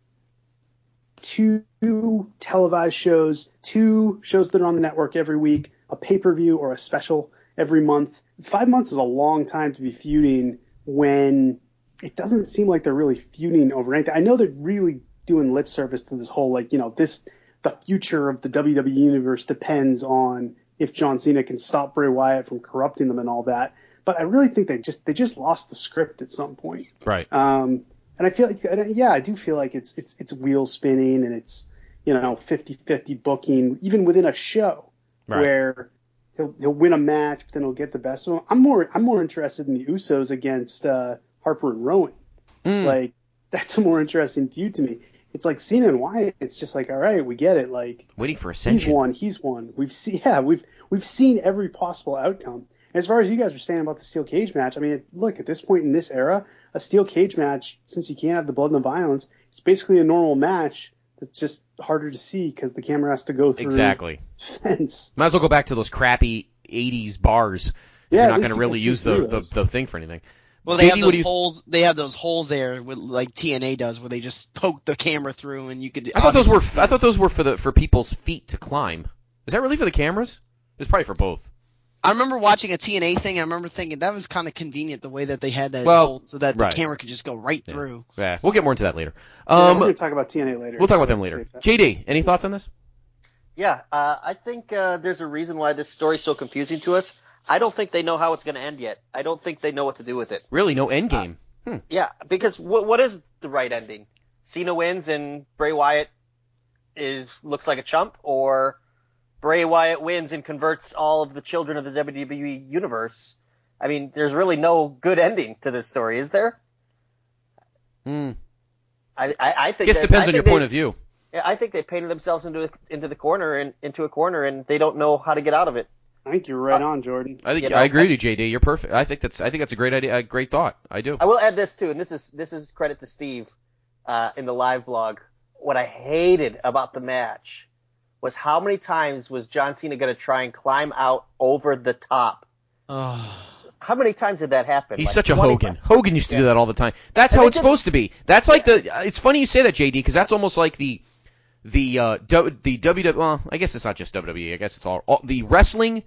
two televised shows, two shows that are on the network every week, a pay-per-view or a special every month. Five months is a long time to be feuding when it doesn't seem like they're really feuding over anything. I know they're really doing lip service to this whole, like, you know, this, the future of the W W E universe depends on if John Cena can stop Bray Wyatt from corrupting them and all that. But I really think they just, they just lost the script at some point. Right. Um, and I feel like, yeah, I do feel like it's, it's, it's wheel spinning and it's, you know, fifty-fifty booking, even within a show Right. where he'll, he'll win a match, but then he'll get the best of them. I'm more, I'm more interested in the Usos against, uh, Harper and Rowan. Mm. Like, that's a more interesting feud to me. It's like Cena and Wyatt. It's just like, all right, we get it. Like, Waiting for he's Ascension. won, he's won. We've seen, yeah, we've we've seen every possible outcome. As far as you guys were saying about the steel cage match, I mean, look, at this point in this era, a steel cage match, since you can't have the blood and the violence, it's basically a normal match. It's just harder to see because the camera has to go through Exactly. fence. Might as well go back to those crappy eighties bars. If Yeah, you're at not least going to you really can see use the, through the those. the thing for anything. Well, they J D, have what do those you- holes. They have those holes there, with, like T N A does, where they just poke the camera through, and you could. I thought those were obviously I thought those were for the for people's feet to climb. Is that really for the cameras? It's probably for both. I remember watching a T N A thing. I remember thinking that was kind of convenient the way that they had that Well, hole, so that the right. camera could just go right Yeah. through. Yeah, we'll get more into that later. Yeah, Um, we're going to talk about T N A later. we'll talk so about them let's later. save that. J D, any thoughts on this? Yeah, uh, I think uh, there's a reason why this story's so confusing to us. I don't think they know how it's going to end yet. I don't think they know what to do with it. Really, no end game. Hmm. Yeah, because what what is the right ending? Cena wins and Bray Wyatt is looks like a chump, or Bray Wyatt wins and converts all of the children of the W W E universe? I mean, there's really no good ending to this story, is there? Hmm. I I, I I think guess that, it depends I on your think point they- of view. Yeah, I think they painted themselves into a, into the corner and into a corner, and they don't know how to get out of it. I think you're right on, Jordan. I think You know, I agree with you, J D. You're perfect. I think that's I think that's a great idea, a great thought. I do. I will add this too, and this is this is credit to Steve uh, in the live blog. What I hated about the match was how many times was John Cena going to try and climb out over the top? Oh. How many times did that happen? He's Like such a twenty-five Hogan. Hogan used to do Yeah. that all the time. That's And how they it's did- supposed to be. That's like the. It's funny you say that, J D, because that's almost like the the uh, do, the W W. Well, I guess it's not just W W E. I guess it's all, all the wrestling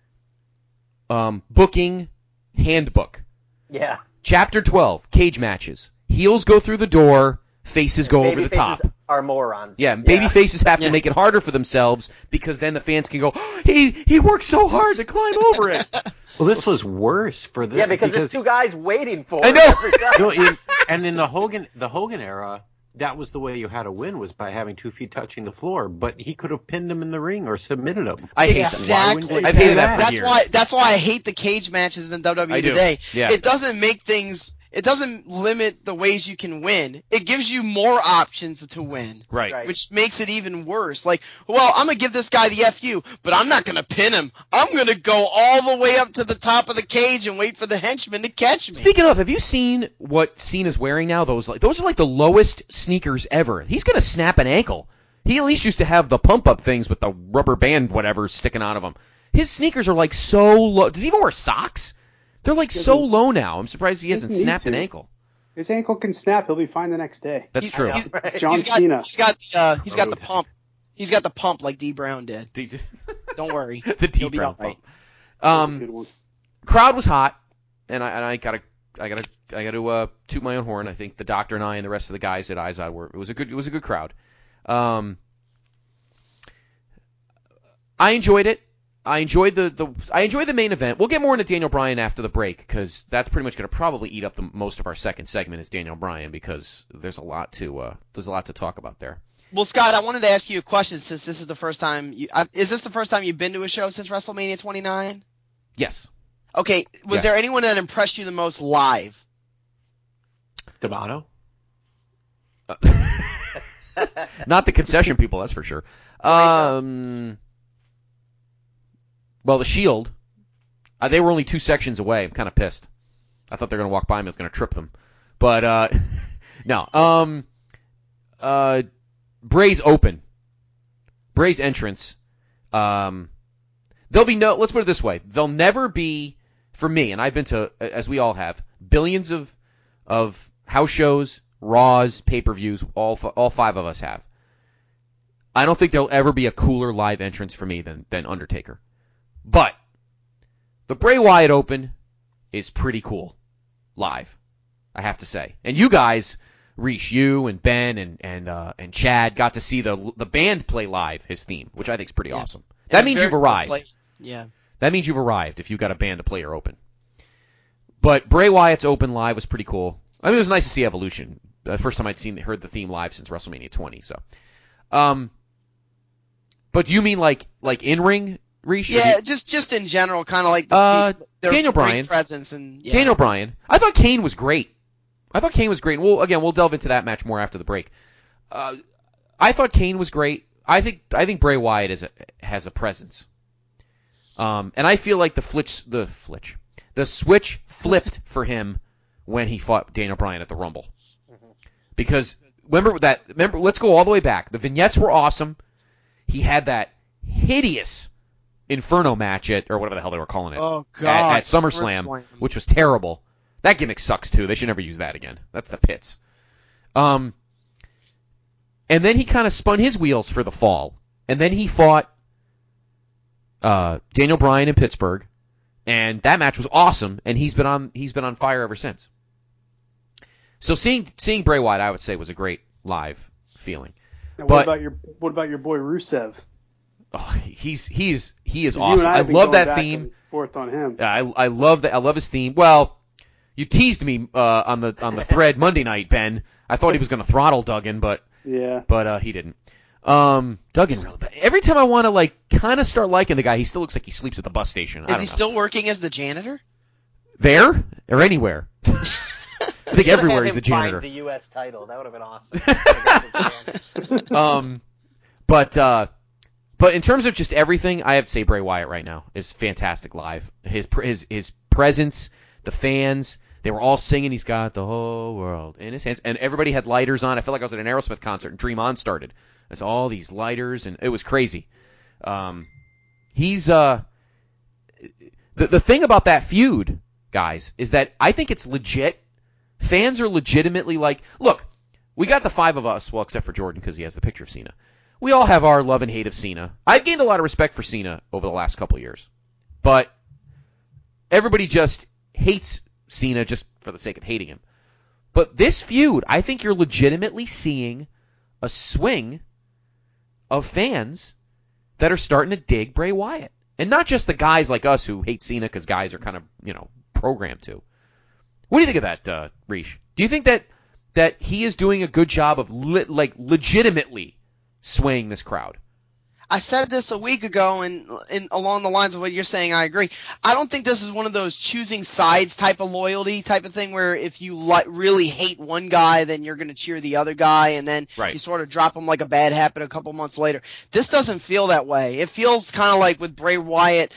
um, booking handbook. Yeah. Chapter twelve, cage matches. Heels go through the door, faces go over Baby the top. faces are morons. Yeah, baby faces have Yeah. to make it harder for themselves because then the fans can go, oh, he he worked so hard to climb over it. Well, this was worse for the Yeah, because, there's two guys waiting for I it know. every time. No, in, and in the Hogan the Hogan era, that was the way you had to win, was by having two feet touching the floor. But he could have pinned him in the ring or submitted him. I hate Exactly. Why wouldn't you I've do hated that for That's years. why. That's why I hate the cage matches in the W W E I do. today. Yeah. It doesn't make things. It doesn't limit the ways you can win. It gives you more options to win, Right. Right. which makes it even worse. Like, well, I'm gonna give this guy the F U, but I'm not gonna pin him. I'm gonna go all the way up to the top of the cage and wait for the henchman to catch me. Speaking of, have you seen what Cena's wearing now? Those like those are like the lowest sneakers ever. He's gonna snap an ankle. He at least used to have the pump up things with the rubber band whatever sticking out of them. His sneakers are like so low. Does he even wear socks? They're like so low now. I'm surprised he hasn't Doesn't need snapped an to. ankle. His ankle can snap. He'll be fine the next day. That's He's- true. He's, Right. John he's got, Cena. He's got, uh, he's got the Road. pump. He's got the pump like D Brown did. The, Don't worry. the He'll deep be brown all right. pump. That's a Um, good one. crowd was hot, and I and I gotta I gotta I gotta uh, toot my own horn. I think the doctor and I and the rest of the guys at Izod were it was a good it was a good crowd. Um, I enjoyed it. I enjoyed the, the I enjoyed the main event. We'll get more into Daniel Bryan after the break because that's pretty much going to probably eat up the most of our second segment is Daniel Bryan because there's a lot to uh, there's a lot to talk about there. Well, Scott, I wanted to ask you a question since this is the first time. You, uh, is this the first time you've been to a show since WrestleMania twenty-nine? Yes. Okay. Was Yeah. there anyone that impressed you the most live? D'Amato? Not the concession people, that's for sure. Um, well, the Shield, uh, they were only two sections away. I'm kind of pissed. I thought they were going to walk by me. I was going to trip them. But, uh, no. Um, uh, Bray's open. Bray's entrance. Um, there'll be no. Let's put it this way: there'll never be, for me, and I've been to, as we all have, billions of of house shows, Raws, pay-per-views. All all five of us have. I don't think there'll ever be a cooler live entrance for me than than Undertaker. But the Bray Wyatt Open is pretty cool live, I have to say. And you guys, Reese, you and Ben and and uh, and Chad got to see the the band play live his theme, which I think is pretty Yeah. awesome. It That was means very you've well arrived. played. Yeah. That means you've arrived if you got a band to play your Open. But Bray Wyatt's Open live was pretty cool. I mean, it was nice to see Evolution. The first time I'd seen heard the theme live since WrestleMania twenty. So, um, but do you mean like like in ring, Reese? Yeah, just just in general, kind of like the, Uh, their Daniel ring Bryan. presence and yeah. Daniel Bryan. I thought Kane was great. I thought Kane was great. Well, again, we'll delve into that match more after the break. Uh, I thought Kane was great. I think I think Bray Wyatt is a, has a presence. Um, and I feel like the flitch, the flitch, the switch flipped for him when he fought Daniel Bryan at the Rumble. Because remember that. Remember, let's go all the way back. The vignettes were awesome. He had that hideous Inferno match at, or whatever the hell they were calling it, Oh at, God, at SummerSlam, SummerSlam. which was terrible. That gimmick sucks too. They should never use that again. That's the pits. Um, and then he kind of spun his wheels for the fall, and then he fought uh, Daniel Bryan in Pittsburgh, and that match was awesome. And he's been on he's been on fire ever since. So seeing seeing Bray Wyatt, I would say, was a great live feeling. Now, what But- about your what about your boy Rusev? Oh, he's he's he is 'Cause you and awesome. I have been love going that back theme. and forth on him. I I love that. I love his theme. Well, you teased me uh, on the on the thread Monday night, Ben. I thought he was going to throttle Duggan, but Yeah. but uh, he didn't. Um, Duggan really bad. Every time I want to like kind of start liking the guy, he still looks like he sleeps at the bus station. I Is don't he know. still working as the janitor? there or anywhere? I think everywhere he's the janitor. The U S title. That would have been awesome. um, but uh, but in terms of just everything, I have to say Bray Wyatt right now is fantastic live. His pr- his his presence, the fans, they were all singing. He's got the whole world in his hands, and everybody had lighters on. I felt like I was at an Aerosmith concert, and Dream On started. There's all these lighters, and it was crazy. Um, he's uh, the the thing about that feud, guys, is that I think it's legit. Fans are legitimately like, look, we got the five of us, well, except for Jordan because he has the picture of Cena. We all have our love and hate of Cena. I've gained a lot of respect for Cena over the last couple of years. But everybody just hates Cena just for the sake of hating him. But this feud, I think you're legitimately seeing a swing of fans that are starting to dig Bray Wyatt. And not just the guys like us who hate Cena because guys are kind of, you know, programmed to. What do you think of that, uh, Reesh? Do you think that that he is doing a good job of le- like legitimately swaying this crowd? I said this a week ago, and, and along the lines of what you're saying, I agree. I don't think this is one of those choosing sides type of loyalty type of thing where if you li- really hate one guy, then you're going to cheer the other guy, and then Right. you sort of drop him like a bad habit a couple months later. This doesn't feel that way. It feels kind of like with Bray Wyatt.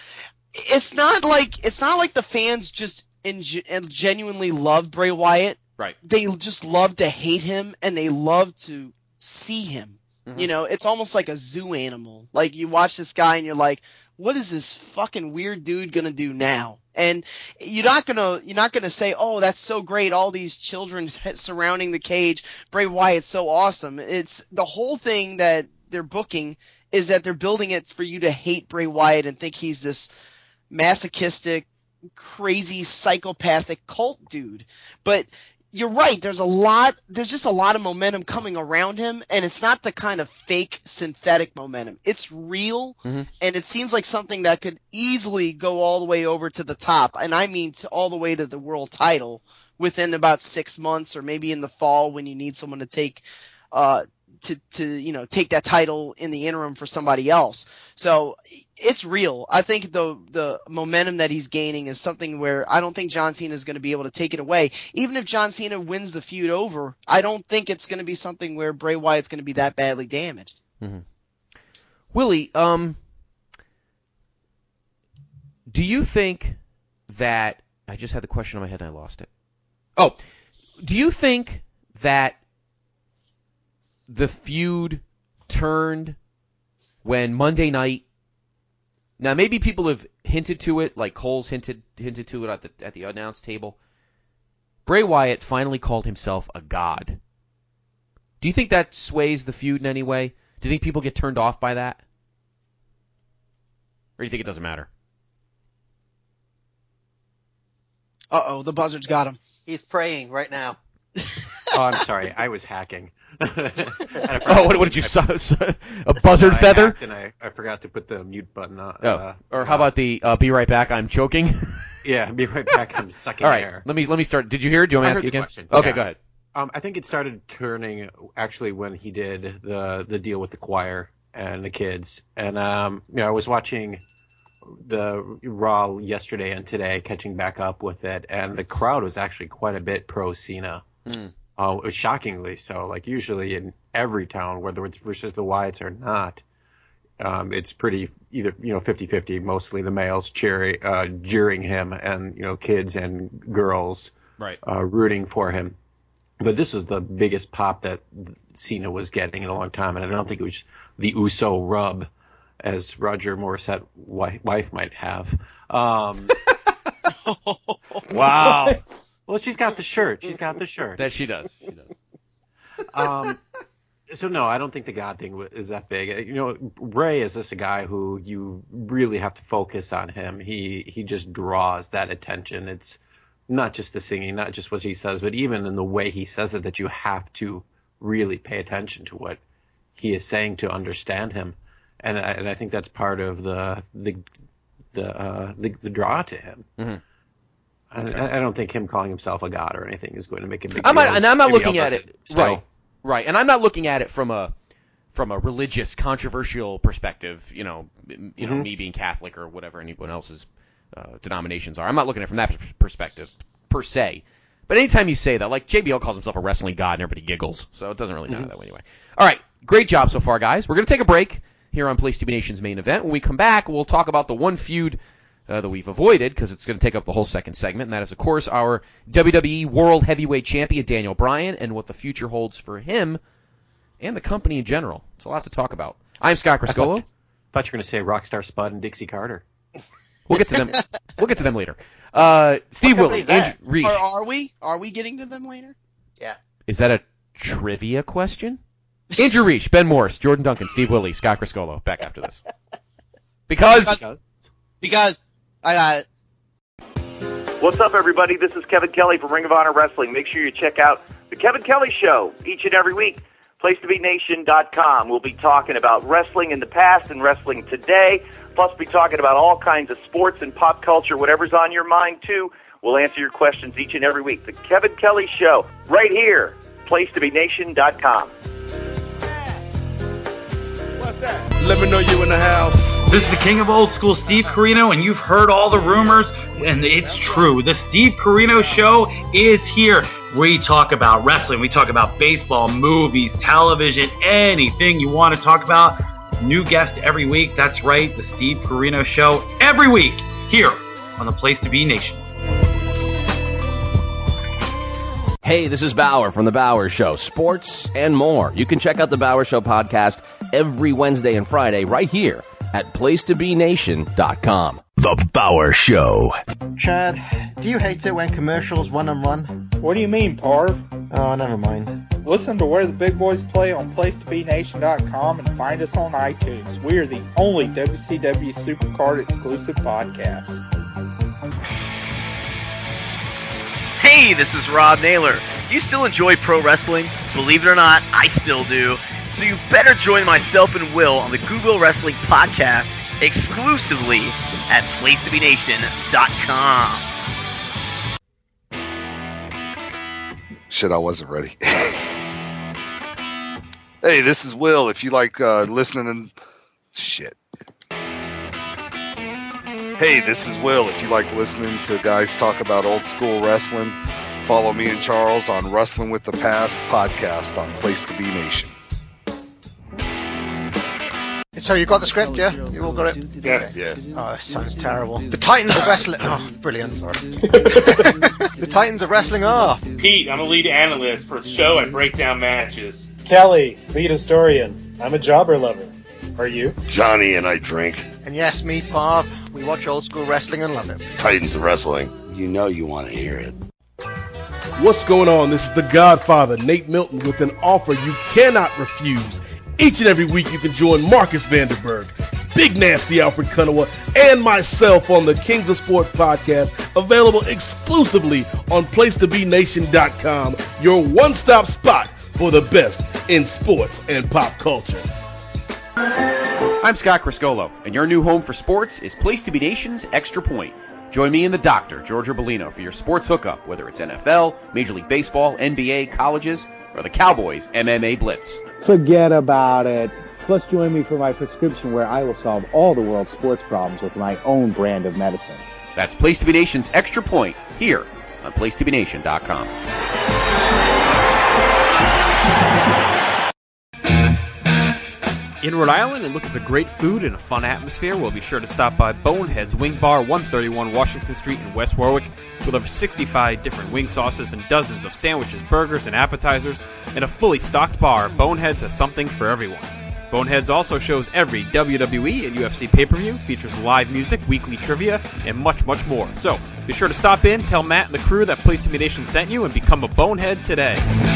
It's not like it's not like the fans just in, genuinely love Bray Wyatt. Right. They just love to hate him, and they love to see him. You know, it's almost like a zoo animal. Like, you watch this guy and you're like, what is this fucking weird dude gonna do now? And you're not gonna, you're not gonna say, oh, that's so great, all these children surrounding the cage, Bray Wyatt's so awesome. It's the whole thing that they're booking is that they're building it for you to hate Bray Wyatt and think he's this masochistic, crazy, psychopathic cult dude. But you're right. There's a lot. There's just a lot of momentum coming around him, and it's not the kind of fake synthetic momentum. It's real, Mm-hmm. and it seems like something that could easily go all the way over to the top, and I mean to all the way to the world title within about six months, or maybe in the fall when you need someone to take, uh, to to you know take that title in the interim for somebody else. So it's real. I think the the momentum that he's gaining is something where I don't think John Cena is going to be able to take it away. Even if John Cena wins the feud over, I don't think it's going to be something where Bray Wyatt's going to be that badly damaged. Mm-hmm. Willie, um, do you think that I just had the question in my head and I lost it? Oh, do you think that the feud turned when Monday night. Now maybe people have hinted to it, like Cole's hinted hinted to it at the at the announce table. Bray Wyatt finally called himself a god. Do you think that sways the feud in any way? Do you think people get turned off by that? Or do you think it doesn't matter? Uh-oh, the buzzard's got him. He's praying right now. Oh, I'm sorry. I was hacking. Oh, what, what did you saw? A buzzard I feather? hacked and I, I forgot to put the mute button on. Oh. Uh, Or how about the uh, be right back, I'm choking? Yeah, be right back. I'm sucking All right, air. let me let me start. Did you hear it? Do you want me I to ask heard you the again? question. Okay, Yeah. go ahead. Um, I think it started turning actually when he did the the deal with the choir and the kids. And um, you know, I was watching the Raw yesterday and today, catching back up with it, and the crowd was actually quite a bit pro Cena. Mm. Uh, shockingly so. Like usually in every town, whether it's versus the Wyatts or not, um, it's pretty either you know fifty-fifty. Mostly the males cheering, uh, jeering him, and you know kids and girls Right. uh, rooting for him. But this was the biggest pop that Cena was getting in a long time, and I don't think it was the Uso rub, as Roger Morissette wife might have. Um, Wow. well, she's got the shirt. She's got the shirt. That she does. She does. Um, so no, I don't think the God thing is that big. You know, Ray is just a guy who you really have to focus on him. He he just draws that attention. It's not just the singing, not just what he says, but even in the way he says it, that you have to really pay attention to what he is saying to understand him. And I, and I think that's part of the the the uh, the, the draw to him. Mm-hmm. I, I don't think him calling himself a god or anything is going to make a big I'm deal. not, and I'm not Maybe looking help at us it still. right, right, and I'm not looking at it from a from a religious, controversial perspective. You know, m- you know, Mhm. me being Catholic or whatever anyone else's uh, denominations are. I'm not looking at it from that pers- perspective per se. But anytime you say that, like J B L calls himself a wrestling god, and everybody giggles, so it doesn't really matter Mhm. that way anyway. All right, great job so far, guys. We're gonna take a break here on Place T V Nation's main event. When we come back, we'll talk about the one feud uh, that we've avoided because it's going to take up the whole second segment, and that is, of course, our W W E World Heavyweight Champion Daniel Bryan and what the future holds for him and the company in general. It's a lot to talk about. I'm Scott I thought, Criscolo. thought you were going to say Rockstar Spud and Dixie Carter. We'll get to them. We'll get to them later. Uh, Steve What Willie, company is Andrew Reich. Or are we? Are we getting to them later? Yeah. Is that a trivia question? Andrew Reich, Ben Morris, Jordan Duncan, Steve Willie, Scott Criscolo. Back after this. Because Because- Because I got it. What's up, everybody? This is Kevin Kelly from Ring of Honor Wrestling. Make sure you check out The Kevin Kelly Show each and every week. place to be nation dot com. We'll be talking about wrestling in the past and wrestling today. Plus, be talking about all kinds of sports and pop culture, whatever's on your mind, too. We'll answer your questions each and every week. The Kevin Kelly Show, right here, place to be nation dot com. Let me know you in the house. This is the king of old school, Steve Corino, and you've heard all the rumors, and it's true. The Steve Corino Show is here. We talk about wrestling, we talk about baseball, movies, television, anything you want to talk about. New guest every week. That's right, the Steve Corino Show every week here on the Place to Be Nation. Hey, this is Bauer from The Bauer Show, sports and more. You can check out The Bauer Show podcast every Wednesday and Friday right here at place to be nation dot com. The Bauer Show. Chad, do you hate it when commercials run and run? What do you mean, Parv? Oh, never mind. Listen to Where the Big Boys Play on place to be nation dot com and find us on iTunes. We are the only W C W Supercard exclusive podcast. Hey, this is Rob Naylor. Do you still enjoy pro wrestling? Believe it or not, I still do. So you better join myself and Will on the Google Wrestling Podcast exclusively at place to be nation dot com. Shit, I wasn't ready. Hey, this is Will. If you like uh, listening and shit. Hey, this is Will. If you like listening to guys talk about old school wrestling, follow me and Charles on Wrestling with the Past podcast on Place to Be Nation. So you got the script, yeah? You all got it? Yeah, yeah. Oh, this sounds terrible. The Titans of Wrestling... Oh, brilliant. Sorry. The Titans of Wrestling are... Pete, I'm a lead analyst for the show. I break down matches. Kelly, lead historian. I'm a jobber lover. Are you? Johnny and I drink. And yes, me, Pav. We watch old school wrestling and love it. Titans of Wrestling. You know you want to hear it. What's going on? This is the Godfather, Nate Milton, with an offer you cannot refuse. Each and every week you can join Marcus Vanderberg, Big Nasty Alfred Kunawa, and myself on the Kings of Sport podcast, available exclusively on place to be nation dot com, your one-stop spot for the best in sports and pop culture. I'm Scott Criscolo, and your new home for sports is Place to Be Nation's Extra Point. Join me and the doctor, George Urbalino, for your sports hookup, whether it's N F L, Major League Baseball, N B A, colleges, or the Cowboys M M A Blitz. Forget about it. Plus, join me for my prescription where I will solve all the world's sports problems with my own brand of medicine. That's Place to Be Nation's Extra Point, here on place to be nation dot com. In Rhode Island and looking for great food and a fun atmosphere, we'll be sure to stop by Bonehead's Wing Bar, one thirty-one Washington Street in West Warwick, with over sixty-five different wing sauces and dozens of sandwiches, burgers, and appetizers. In a fully stocked bar, Bonehead's has something for everyone. Bonehead's also shows every W W E and U F C pay-per-view, features live music, weekly trivia, and much, much more. So, be sure to stop in, tell Matt and the crew that Place to Be Nation sent you, and become a Bonehead today.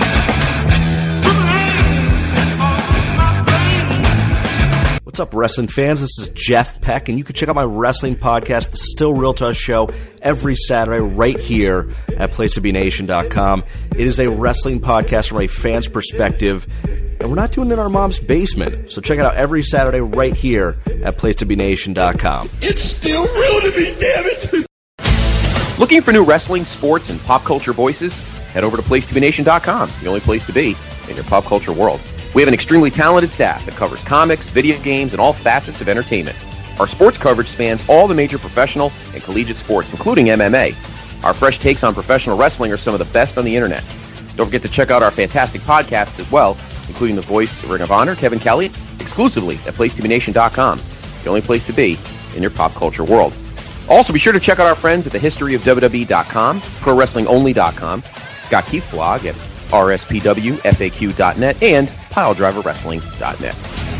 What's up, wrestling fans? This is Jeff Peck, and you can check out my wrestling podcast, The Still Real to Us Show, every Saturday right here at place to be nation dot com. It is a wrestling podcast from a fan's perspective, and we're not doing it in our mom's basement. So check it out every Saturday right here at place to be nation dot com. It's still real to me, damn it! Looking for new wrestling, sports, and pop culture voices? Head over to place to be nation dot com, the only place to be in your pop culture world. We have an extremely talented staff that covers comics, video games, and all facets of entertainment. Our sports coverage spans all the major professional and collegiate sports, including M M A. Our fresh takes on professional wrestling are some of the best on the internet. Don't forget to check out our fantastic podcasts as well, including the voice of Ring of Honor, Kevin Kelly, exclusively at place to be nation dot com, the only place to be in your pop culture world. Also, be sure to check out our friends at the history of W W E dot com, pro wrestling only dot com, Scott Keith blog at r s p w f a q dot net, and pile driver wrestling dot net.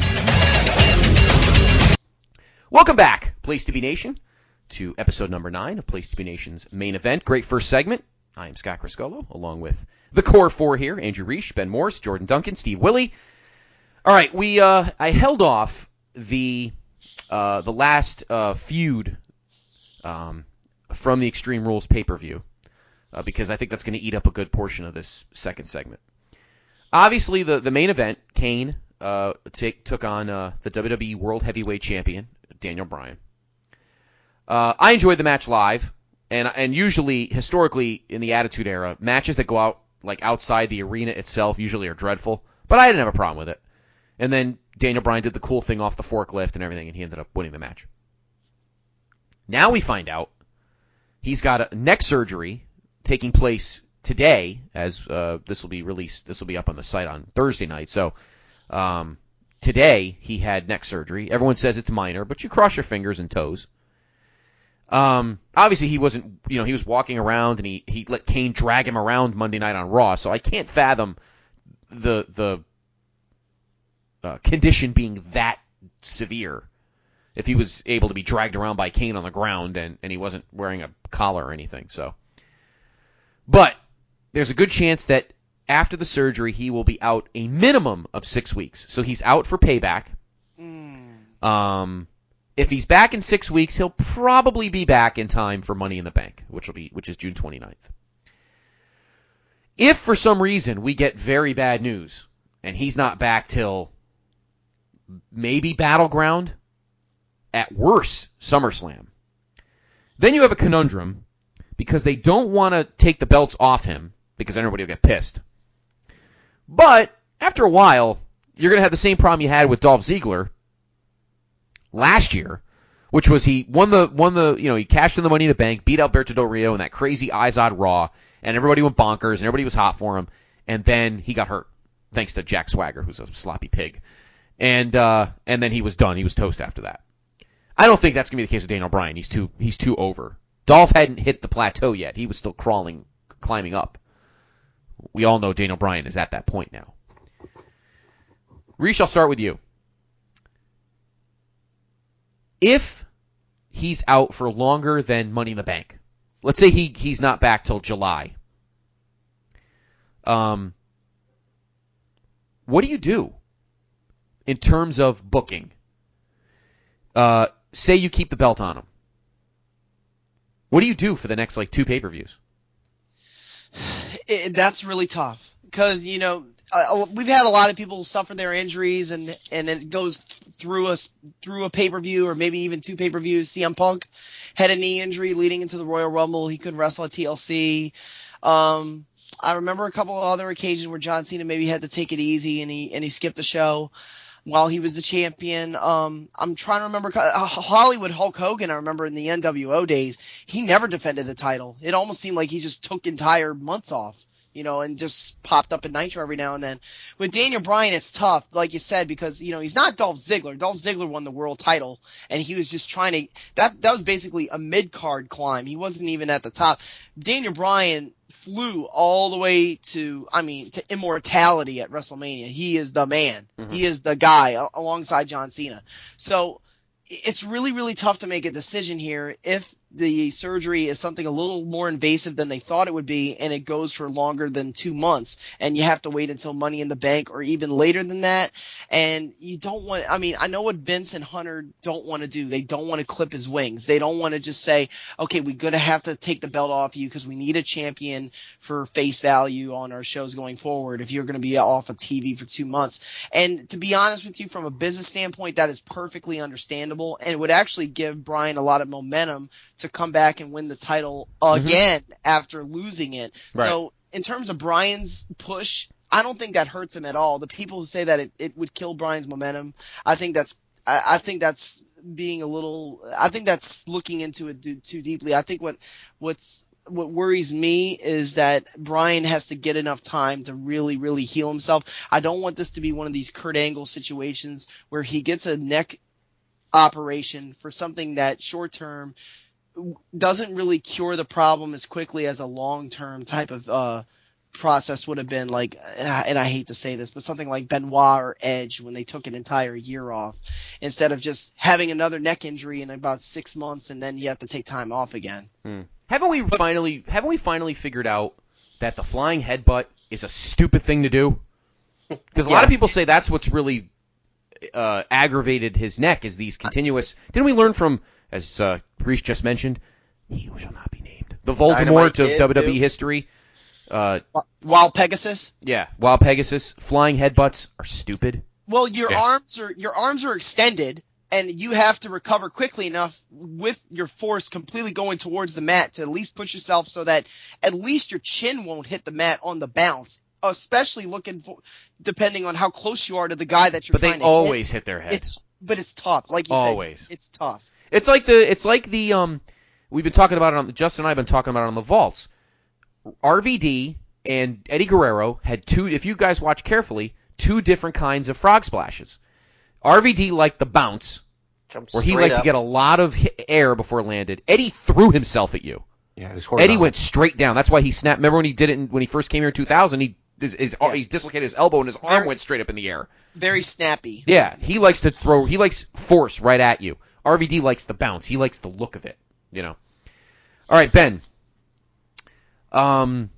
Welcome back, Place to Be Nation, to episode number nine of Place to Be Nation's main event. Great first segment. I am Scott Criscolo, along with the core four here: Andrew Reich, Ben Morse, Jordan Duncan, Steve Willie. All right, we uh, I held off the uh, the last uh, feud um, from the Extreme Rules pay-per-view uh, because I think that's going to eat up a good portion of this second segment. Obviously, the, the main event, Kane uh, take, took on uh, the W W E World Heavyweight Champion, Daniel Bryan. Uh, I enjoyed the match live, and and usually, historically, in the Attitude Era, matches that go out like outside the arena itself usually are dreadful, but I didn't have a problem with it. And then Daniel Bryan did the cool thing off the forklift and everything, and he ended up winning the match. Now we find out he's got a neck surgery taking place today, as uh, this will be released, this will be up on the site on Thursday night. So um, today he had neck surgery. Everyone says it's minor, but you cross your fingers and toes. Um, obviously he wasn't, you know, he was walking around and he, he let Kane drag him around Monday night on Raw. So I can't fathom the the uh, condition being that severe if he was able to be dragged around by Kane on the ground and, and he wasn't wearing a collar or anything. So, but there's a good chance that after the surgery, he will be out a minimum of six weeks. So he's out for Payback. Mm. Um, if he's back in six weeks, he'll probably be back in time for Money in the Bank, which will be which is June twenty-ninth. If for some reason we get very bad news and he's not back till maybe Battleground, at worst SummerSlam, then you have a conundrum because they don't want to take the belts off him, because everybody will get pissed. But after a while, you're going to have the same problem you had with Dolph Ziggler last year, which was he won the won the you know he cashed in the Money in the Bank, beat Alberto Del Rio in that crazy Izod Raw, and everybody went bonkers and everybody was hot for him, and then he got hurt thanks to Jack Swagger, who's a sloppy pig, and uh, and then he was done. He was toast after that. I don't think that's going to be the case with Daniel Bryan. He's too he's too over. Dolph hadn't hit the plateau yet. He was still crawling, climbing up. We all know Daniel Bryan is at that point now. Reese, I'll start with you. If he's out for longer than Money in the Bank, let's say he, he's not back till July, um, what do you do in terms of booking? Uh, say you keep the belt on him. What do you do for the next, like, two pay-per-views? It, that's really tough because, you know, uh, we've had a lot of people suffer their injuries and, and it goes through a, through a pay-per-view or maybe even two pay-per-views. C M Punk had a knee injury leading into the Royal Rumble. He couldn't wrestle at T L C. Um, I remember a couple of other occasions where John Cena maybe had to take it easy and he, and he skipped the show while he was the champion. Um, I'm trying to remember uh, Hollywood Hulk Hogan. I remember in the N W O days, he never defended the title. It almost seemed like he just took entire months off, you know, and just popped up in Nitro every now and then. With Daniel Bryan, it's tough, like you said, because, you know, he's not Dolph Ziggler. Dolph Ziggler won the world title, and he was just trying to – that that was basically a mid-card climb. He wasn't even at the top. Daniel Bryan flew all the way to, I mean, to immortality at WrestleMania. He is the man. Mm-hmm. He is the guy alongside John Cena. So it's really, really tough to make a decision here if the surgery is something a little more invasive than they thought it would be and it goes for longer than two months and you have to wait until Money in the Bank or even later than that. And you don't want – I mean, I know what Vince and Hunter don't want to do. They don't want to clip his wings. They don't want to just say, okay, we're going to have to take the belt off you because we need a champion for face value on our shows going forward if you're going to be off of T V for two months. And to be honest with you, from a business standpoint, that is perfectly understandable and it would actually give Bryan a lot of momentum to come back and win the title again mm-hmm. after losing it. Right. So in terms of Bryan's push, I don't think that hurts him at all. The people who say that it, it would kill Bryan's momentum, I think that's I, I think that's being a little I think that's looking into it too, too deeply. I think what what's what worries me is that Bryan has to get enough time to really, really heal himself. I don't want this to be one of these Kurt Angle situations where he gets a neck operation for something that short term doesn't really cure the problem as quickly as a long-term type of uh, process would have been, like, and I hate to say this, but something like Benoit or Edge when they took an entire year off instead of just having another neck injury in about six months and then you have to take time off again. Hmm. Haven't we but, finally haven't we finally figured out that the flying headbutt is a stupid thing to do? Because a yeah. lot of people say that's what's really uh, aggravated his neck is these continuous. Didn't we learn from? As uh, Reese just mentioned, he who shall not be named. The Voldemort of W W E too. history. Uh, Wild Pegasus? Yeah, Wild Pegasus. Flying headbutts are stupid. Well, your yeah. arms are your arms are extended, and you have to recover quickly enough with your force completely going towards the mat to at least push yourself so that at least your chin won't hit the mat on the bounce. Especially looking for, depending on how close you are to the guy that you're but trying to hit. But they always hit their heads. It's, but it's tough. Like you always. said, it's tough. It's like the it's like the um we've been talking about it on Justin and I have been talking about it on the vaults. R V D and Eddie Guerrero had two, if you guys watch carefully, two different kinds of frog splashes. R V D liked the bounce, Jump where he liked up. to get a lot of air before it landed. Eddie threw himself at you. Yeah, it was Eddie went straight down. That's why he snapped. Remember when he did it in, when he first came here in two thousand? He his, his, yeah. he dislocated his elbow and his arm very, went straight up in the air. Very snappy. Yeah, he likes to throw. He likes force right at you. R V D likes the bounce. He likes the look of it, you know. All right, Ben. Um,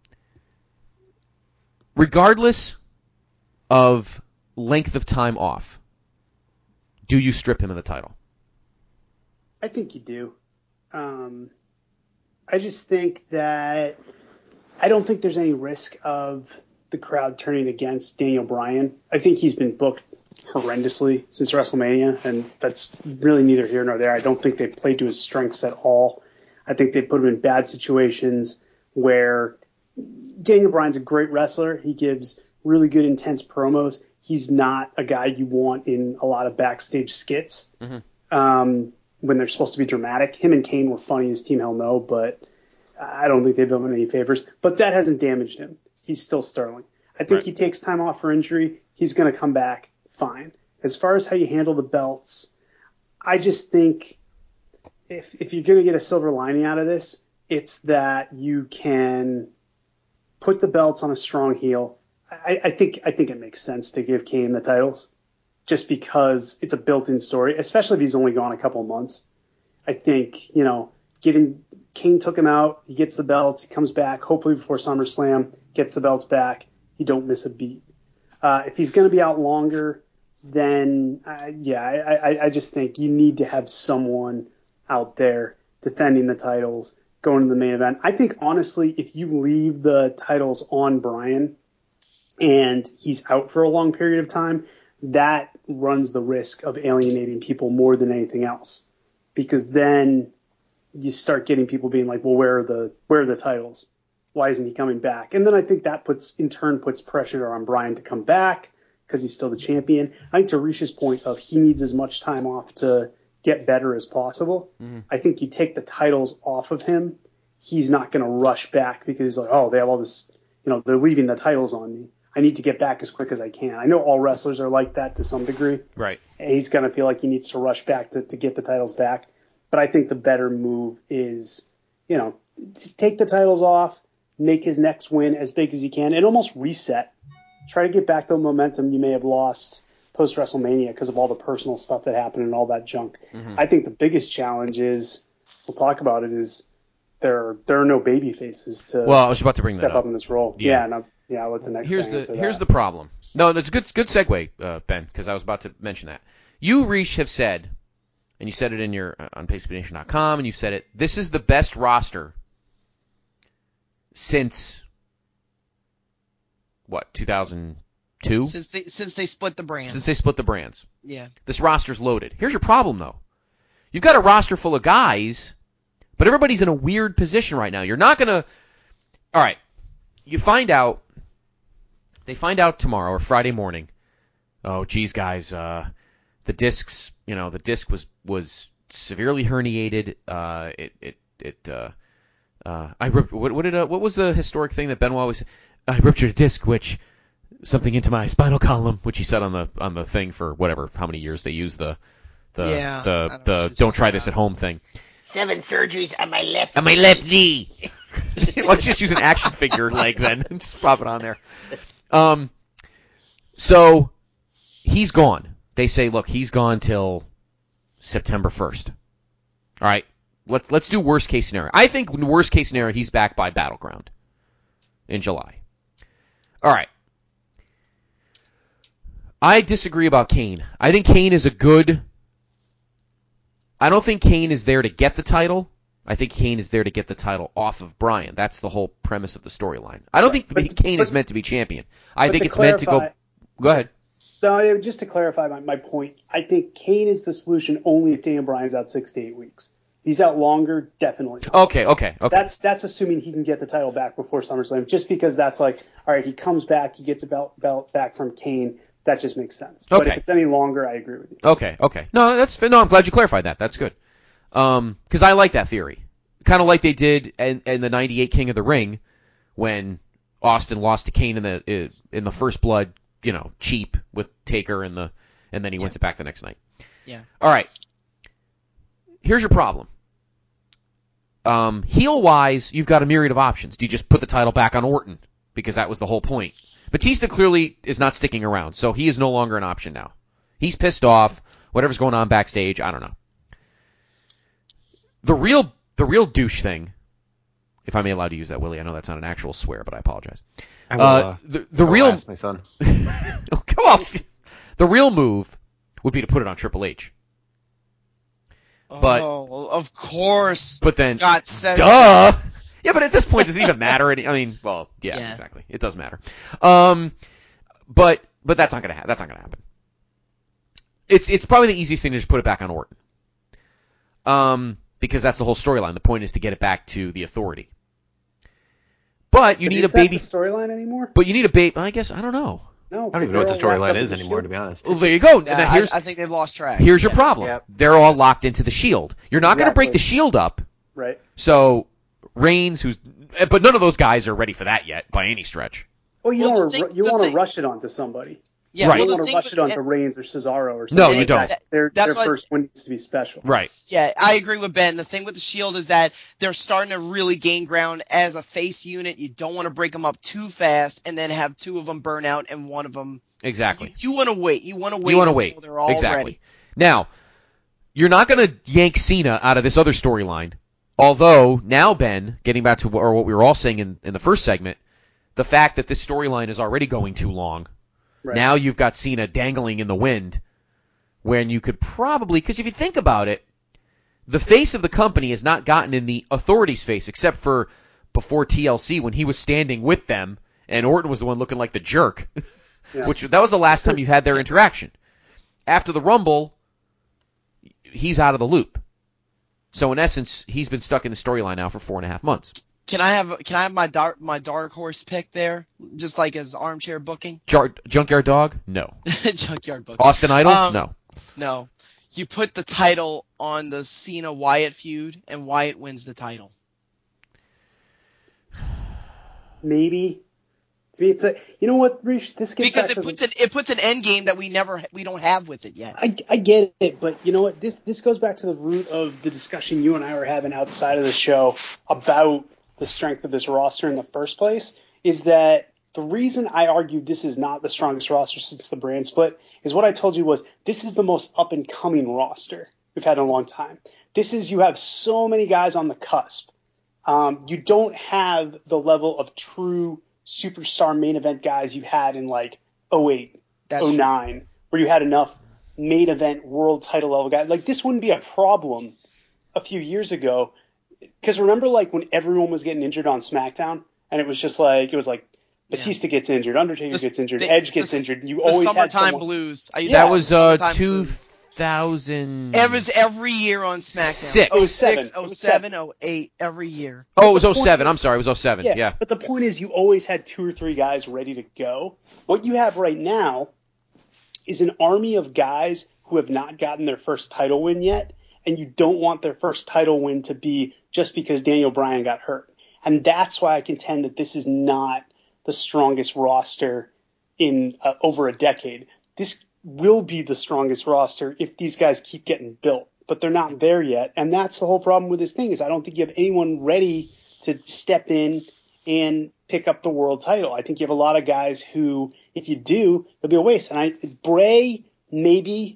regardless of length of time off, do you strip him of the title? I think you do. Um, I just think that I don't think there's any risk of the crowd turning against Daniel Bryan. I think he's been booked horrendously since WrestleMania, and that's really neither here nor there. I don't think they played to his strengths at all. I think they put him in bad situations where Daniel Bryan's a great wrestler. He gives really good, intense promos. He's not a guy you want in a lot of backstage skits mm-hmm. um, when they're supposed to be dramatic. Him and Kane were funny as Team Hell No, but I don't think they've done him any favors. But that hasn't damaged him. He's still sterling. I think right. he takes time off for injury. He's going to come back fine. As far as how you handle the belts, I just think if if you're going to get a silver lining out of this, it's that you can put the belts on a strong heel. I, I think I think it makes sense to give Kane the titles, just because it's a built-in story, especially if he's only gone a couple months. I think, you know, giving Kane took him out, he gets the belts, he comes back, hopefully before SummerSlam, gets the belts back, you don't miss a beat. Uh, if he's going to be out longer, then uh, yeah, I, I, I just think you need to have someone out there defending the titles, going to the main event. I think, honestly, if you leave the titles on Bryan and he's out for a long period of time, that runs the risk of alienating people more than anything else. Because then you start getting people being like, well, where are the where are the titles? Why isn't he coming back? And then I think that puts, in turn, puts pressure on Bryan to come back because he's still the champion. I think to Risha's point of he needs as much time off to get better as possible, mm-hmm. I think you take the titles off of him, he's not going to rush back because he's like, oh, they have all this, you know, they're leaving the titles on me. I need to get back as quick as I can. I know all wrestlers are like that to some degree. Right. And he's going to feel like he needs to rush back to, to get the titles back. But I think the better move is, you know, take the titles off, make his next win as big as he can, and almost reset. Try to get back the momentum you may have lost post-WrestleMania because of all the personal stuff that happened and all that junk. Mm-hmm. I think the biggest challenge is, we'll talk about it, is there there are no baby faces to, well, I was about to bring step that up. up in this role. Yeah, yeah, no, yeah I'll let the next here's guy the answer Here's that. the problem. No, that's a good, good segue, uh, Ben, because I was about to mention that. You, Rish, have said, and you said it in your uh, on Pace To Be Nation dot com, and you said it, this is the best roster since, what, two thousand two? Since they since they split the brands. Since they split the brands. Yeah. This roster's loaded. Here's your problem, though. You've got a roster full of guys, but everybody's in a weird position right now. You're not going to... All right. You find out... They find out tomorrow or Friday morning. Oh, geez, guys. Uh, the discs, you know, the disc was, was severely herniated. Uh, it... it, it uh, uh, I ripped, what, what, did, uh, what was the historic thing that Benoit was... I ruptured a disc, which... something into my spinal column, which he said on the on the thing for whatever how many years they use the the yeah, the the don't try this at home thing. Seven surgeries on my left on my left knee. Let's just use an action figure leg then, and just pop it on there. Um, so he's gone. They say, look, he's gone till September first. All right, let's let's do worst case scenario. I think worst case scenario, he's back by Battleground in July. All right. I disagree about Kane. I think Kane is a good... I don't think Kane is there to get the title. I think Kane is there to get the title off of Bryan. That's the whole premise of the storyline. I don't think but, Kane but, is meant to be champion. I think it's clarify, meant to go... Go ahead. No, just to clarify my, my point, I think Kane is the solution only if Daniel Bryan's out six to eight weeks. He's out longer, definitely. Okay, okay, okay. That's that's assuming he can get the title back before SummerSlam, just because that's like, all right, he comes back, he gets a belt, belt back from Kane. That just makes sense. But okay. if it's any longer, I agree with you. Okay, okay. No, that's no. I'm glad you clarified that. That's good. Um, because I like that theory. Kind of like they did in, in the ninety-eight King of the Ring, when Austin lost to Kane in the in the First Blood, you know, cheap with Taker and the and then he yeah. wins it back the next night. Yeah. All right. Here's your problem. Um, heel wise, you've got a myriad of options. Do you just put the title back on Orton because that was the whole point? Batista clearly is not sticking around, so he is no longer an option now. He's pissed off. Whatever's going on backstage, I don't know. The real, the real douche thing, if I'm allowed to use that, Willie, I know that's not an actual swear, but I apologize. I will, uh, uh, the the I real, will ask my son. oh, come on. The real move would be to put it on Triple H. But, oh, of course. But then, Scott says duh. That. Yeah, but at this point, does it even matter? I mean, well, yeah, yeah. exactly. It does matter. Um, but but that's not gonna ha- that's not gonna happen. It's it's probably the easiest thing to just put it back on Orton. Um, because that's the whole storyline. The point is to get it back to the Authority. But you but need is a baby that the storyline anymore. But you need a baby. I guess I don't know. No, I don't even know what the storyline is anymore, to be honest. Well, there you go. Yeah, now here's, I, I think they've lost track. Here's yeah. your problem. Yep. They're all locked into the Shield. You're not exactly. going to break the Shield up. Right. So Reigns, who's, but none of those guys are ready for that yet by any stretch. Well, you well, don't. thing, You want thing, to rush it onto somebody. Yeah, right. You well, don't the want to thing rush with- it onto Reigns or Cesaro or something. No, you like don't. That. Their, That's their what- first one needs to be special. Right. Yeah, I agree with Ben. The thing with the Shield is that they're starting to really gain ground as a face unit. You don't want to break them up too fast and then have two of them burn out and one of them. Exactly. You, you want to wait. You want to wait You want to until wait. they're all exactly. ready. Now, you're not going to yank Cena out of this other storyline. Although, now, Ben, getting back to what, or what we were all saying in, in the first segment, the fact that this storyline is already going too long. Right. Now you've got Cena dangling in the wind when you could probably, because if you think about it, the face of the company has not gotten in the authority's face except for before T L C when he was standing with them and Orton was the one looking like the jerk. Yeah. Which that was the last time you had their interaction. After the Rumble, he's out of the loop. So in essence, he's been stuck in the storyline now for four and a half months. Can I have can I have my dark my dark horse pick there, just like as armchair booking? Jar- Junkyard Dog? No. Junkyard booking. Austin Idol? Um, no. No. You put the title on the Cena Wyatt feud, and Wyatt wins the title. Maybe. To me, it's a. You know what, Rish? This gets Because back it to puts the, an it puts an end game that we never we don't have with it yet. I, I get it, but you know what? This this goes back to the root of the discussion you and I were having outside of the show about the strength of this roster in the first place. Is that the reason I argue this is not the strongest roster since the brand split is what I told you was this is the most up and coming roster we've had in a long time. This is you have so many guys on the cusp. Um, you don't have the level of true superstar main event guys you had in like oh eight, That's oh nine, where you had enough main event world title level guys. Like this wouldn't be a problem a few years ago. Because remember like when everyone was getting injured on SmackDown and it was just like, it was like Batista yeah. gets injured, Undertaker the, gets injured, the, Edge gets the, injured. You the always summertime had someone... blues. I used that to was uh, two blues. thousand. It was every year on SmackDown. Six. oh six, oh seven, oh eight, every year. Oh, it was oh seven. I'm sorry, it was oh seven. Yeah, yeah. But the point is, you always had two or three guys ready to go. What you have right now is an army of guys who have not gotten their first title win yet, and you don't want their first title win to be just because Daniel Bryan got hurt. And that's why I contend that this is not the strongest roster in uh, over a decade. This will be the strongest roster if these guys keep getting built, but they're not there yet. And that's the whole problem with this thing is I don't think you have anyone ready to step in and pick up the world title. I think you have a lot of guys who, if you do, it'll be a waste. And I, Bray maybe,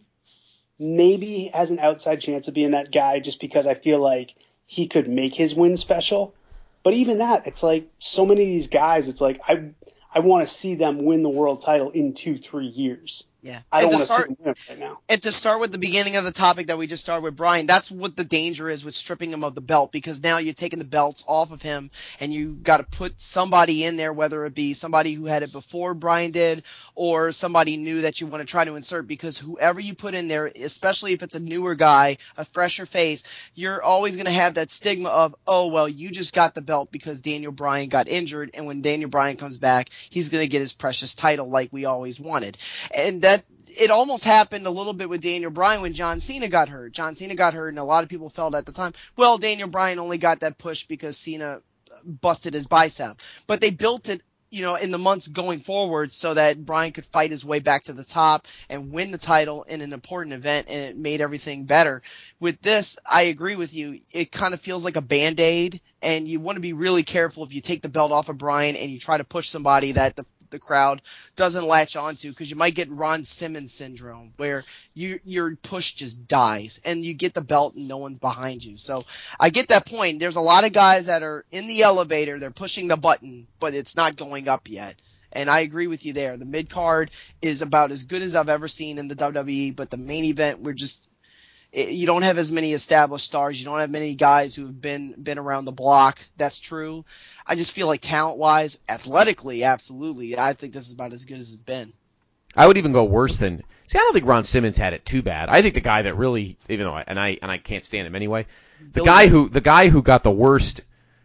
maybe has an outside chance of being that guy just because I feel like he could make his win special. But even that, it's like so many of these guys, it's like I I want to see them win the world title in two, three years. Yeah. I don't And to want to start- see them win it right now. And to start with the beginning of the topic that we just started with Brian, that's what the danger is with stripping him of the belt, because now you're taking the belts off of him and you got to put somebody in there, whether it be somebody who had it before Brian did or somebody new that you want to try to insert, because whoever you put in there, especially if it's a newer guy, a fresher face, you're always going to have that stigma of, oh, well, you just got the belt because Daniel Bryan got injured, and when Daniel Bryan comes back, he's going to get his precious title like we always wanted. And that it almost happened a little bit with Daniel Bryan when John Cena got hurt. John Cena got hurt, and a lot of people felt at the time, well, Daniel Bryan only got that push because Cena busted his bicep. But they built it, you know, in the months going forward so that Bryan could fight his way back to the top and win the title in an important event, and it made everything better. With this, I agree with you. It kind of feels like a Band-Aid, and you want to be really careful if you take the belt off of Bryan and you try to push somebody that the the crowd doesn't latch onto, because you might get Ron Simmons syndrome where you, your push just dies and you get the belt and no one's behind you. So I get that point. There's a lot of guys that are in the elevator. They're pushing the button, but it's not going up yet. And I agree with you there. The mid card is about as good as I've ever seen in the W W E, but the main event, we're just, you don't have as many established stars. You don't have many guys who have been been around the block. That's true. I just feel like talent-wise, athletically, absolutely, I think this is about as good as it's been. I would even go worse than. See, I don't think Ron Simmons had it too bad. I think the guy that really, even though I, and I and I can't stand him anyway, the Billy guy Gunn. who the guy who got the worst,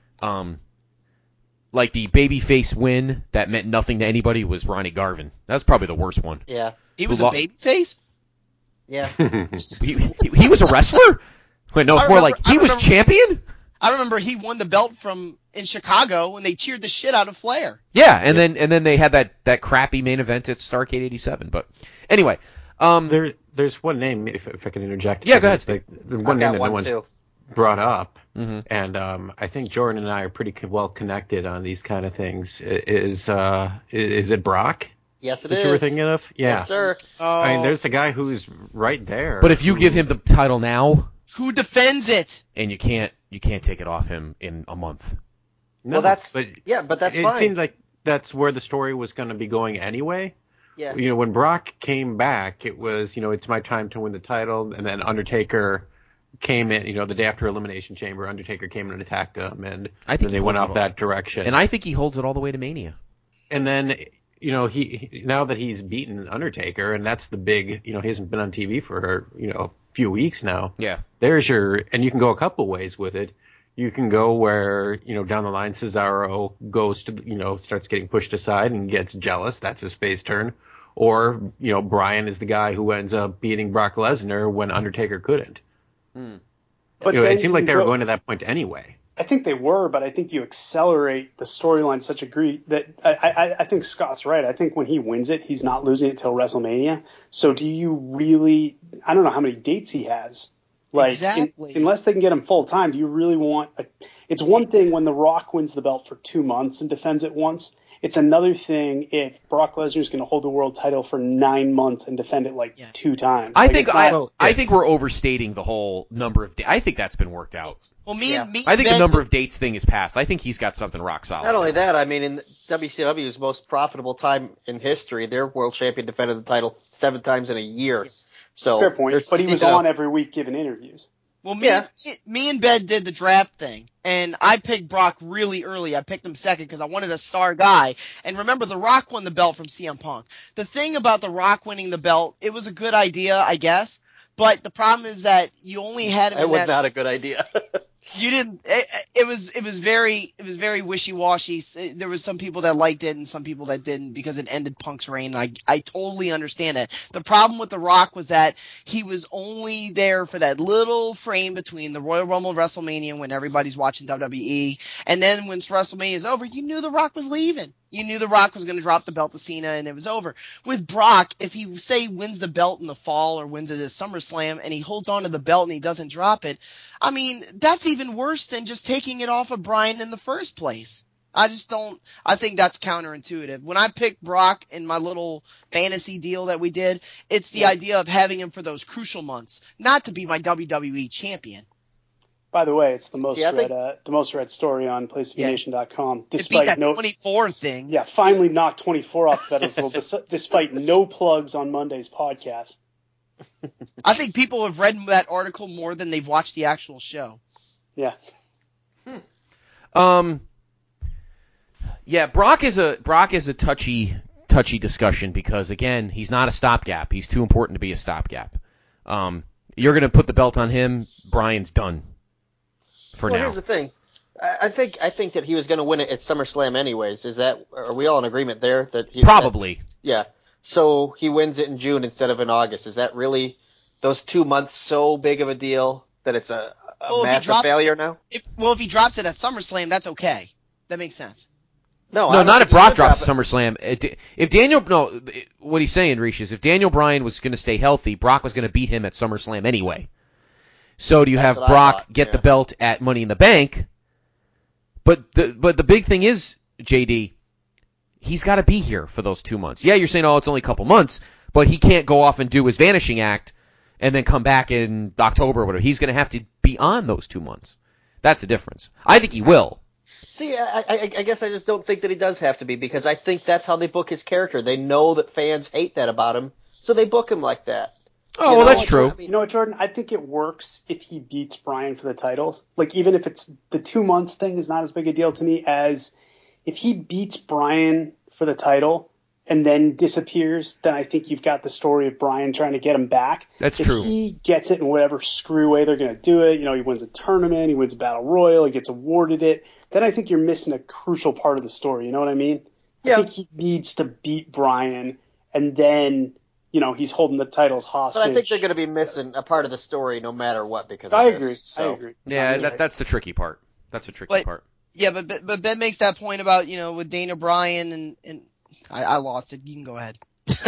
um, like the babyface win that meant nothing to anybody was Ronnie Garvin. That's probably the worst one. Yeah. He was Who a lo- babyface? Yeah. he, he, he was a wrestler? Wait, no, it's I more remember- like I he was remember- champion? I remember he won the belt from in Chicago when they cheered the shit out of Flair. Yeah, and yeah. then and then they had that, that crappy main event at Starrcade eighty-seven. But anyway, um, there there's one name if, if I can interject. Yeah, go ahead. Like, the one name that no one's too. brought up, mm-hmm. and um, I think Jordan and I are pretty well connected on these kind of things. Is uh, is it Brock? Yes, it that is. You were thinking of? Yeah. Yes, sir. Oh. I mean, there's a guy who's right there. But if you who, give him the title now, who defends it? And you can't you can't take it off him in a month. No, well, that's but yeah, but that's it fine. It seemed like that's where the story was going to be going anyway. Yeah. You know, when Brock came back, it was, you know, it's my time to win the title, and then Undertaker came in, you know, the day after Elimination Chamber, Undertaker came in and attacked him, and I think then they went off that direction. And I think he holds it all the way to Mania. And then, you know, he, he now that he's beaten Undertaker, and that's the big, you know, he hasn't been on T V for, you know, a few weeks now. Yeah. There's your, and you can go a couple ways with it. You can go where, you know, down the line Cesaro goes to, you know, starts getting pushed aside and gets jealous. That's his face turn. Or, you know, Bryan is the guy who ends up beating Brock Lesnar when Undertaker couldn't. Hmm. But you know, it seemed you like they go, were going to that point anyway. I think they were, but I think you accelerate the storyline to such a degree that I, I, I think Scott's right. I think when he wins it, he's not losing it till WrestleMania. So do you really – I don't know how many dates he has. Like, exactly. in, unless they can get him full time, do you really want a, – it's one thing when The Rock wins the belt for two months and defends it once. It's another thing if Brock Lesnar is going to hold the world title for nine months and defend it like yeah. two times. I like think not, I, yeah. I think we're overstating the whole number of. Da- I think that's been worked out. Well, me yeah. and me. I think ben, the number of dates thing is past. I think he's got something rock solid. Not only that, I mean, in W C W's most profitable time in history, their world champion defended the title seven times in a year. So fair point. But he was on know, every week giving interviews. Well, me, yeah. me, me and Ben did the draft thing, and I picked Brock really early. I picked him second because I wanted a star guy. And remember, The Rock won the belt from C M Punk. The thing about The Rock winning the belt, it was a good idea, I guess, but the problem is that you only had him It in was that, not a good idea. You didn't. It, it was. It was very. It was very wishy-washy. There was some people that liked it and some people that didn't because it ended Punk's reign. I I totally understand it. The problem with The Rock was that he was only there for that little frame between the Royal Rumble and WrestleMania when everybody's watching W W E, and then once WrestleMania is over, you knew The Rock was leaving. You knew The Rock was going to drop the belt to Cena, and it was over. With Brock, if he, say, wins the belt in the fall or wins it at SummerSlam, and he holds on to the belt and he doesn't drop it, I mean, that's even worse than just taking it off of Bryan in the first place. I just don't – I think that's counterintuitive. When I picked Brock in my little fantasy deal that we did, it's the yeah. idea of having him for those crucial months, not to be my W W E champion. By the way, it's the most See, read think... uh, the most read story on place to be nation dot com. Yeah. Despite that no twenty-four thing. Yeah, finally knocked twenty-four off the pedestal despite no plugs on Monday's podcast. I think people have read that article more than they've watched the actual show. Yeah. Hmm. Um. Yeah, Brock is a Brock is a touchy touchy discussion because again, he's not a stopgap. He's too important to be a stopgap. Um, you're going to put the belt on him. Bryan's done. For well, now. Here's the thing. I think I think that he was going to win it at SummerSlam anyways. Is that are we all in agreement there? That he, probably. That, yeah. So he wins it in June instead of in August. Is that really those two months so big of a deal that it's a, a well, massive failure now? If, well, if he drops it at SummerSlam, that's okay. That makes sense. No, no, I not if Brock drops drop SummerSlam. If Daniel, no, what he's saying, Rish, is if Daniel Bryan was going to stay healthy, Brock was going to beat him at SummerSlam anyway. So do you That's have Brock thought, get yeah. the belt at Money in the Bank? But the but the big thing is, J D, he's got to be here for those two months. Yeah, you're saying, oh, it's only a couple months, but he can't go off and do his vanishing act and then come back in October or whatever. He's going to have to be on those two months. That's the difference. I think he will. See, I, I, I guess I just don't think that he does have to be because I think that's how they book his character. They know that fans hate that about him, so they book him like that. Oh, you well, know, that's true. You know what, Jordan? I think it works if he beats Bryan for the titles. Like, even if it's the two months thing is not as big a deal to me as if he beats Bryan for the title and then disappears, then I think you've got the story of Bryan trying to get him back. That's if true. If he gets it in whatever screw way they're going to do it, you know, he wins a tournament, he wins a battle royal, he gets awarded it, then I think you're missing a crucial part of the story. You know what I mean? Yeah. I think he needs to beat Bryan and then – you know, he's holding the titles hostage. But I think they're going to be missing a part of the story no matter what because of I this, agree. so. I agree. Yeah, that, that's the tricky part. That's the tricky but, part. Yeah, but but Ben makes that point about, you know, with Daniel Bryan and and I, I lost it. You can go ahead.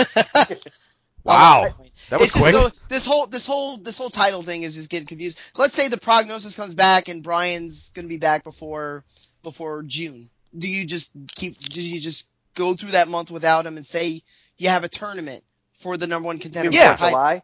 Wow, that was it's quick. Just so, this whole this whole this whole title thing is just getting confused. So let's say the prognosis comes back and Bryan's going to be back before before June. Do you just keep? Do you just go through that month without him and say you have a tournament for the number one contender? Yeah, for the July.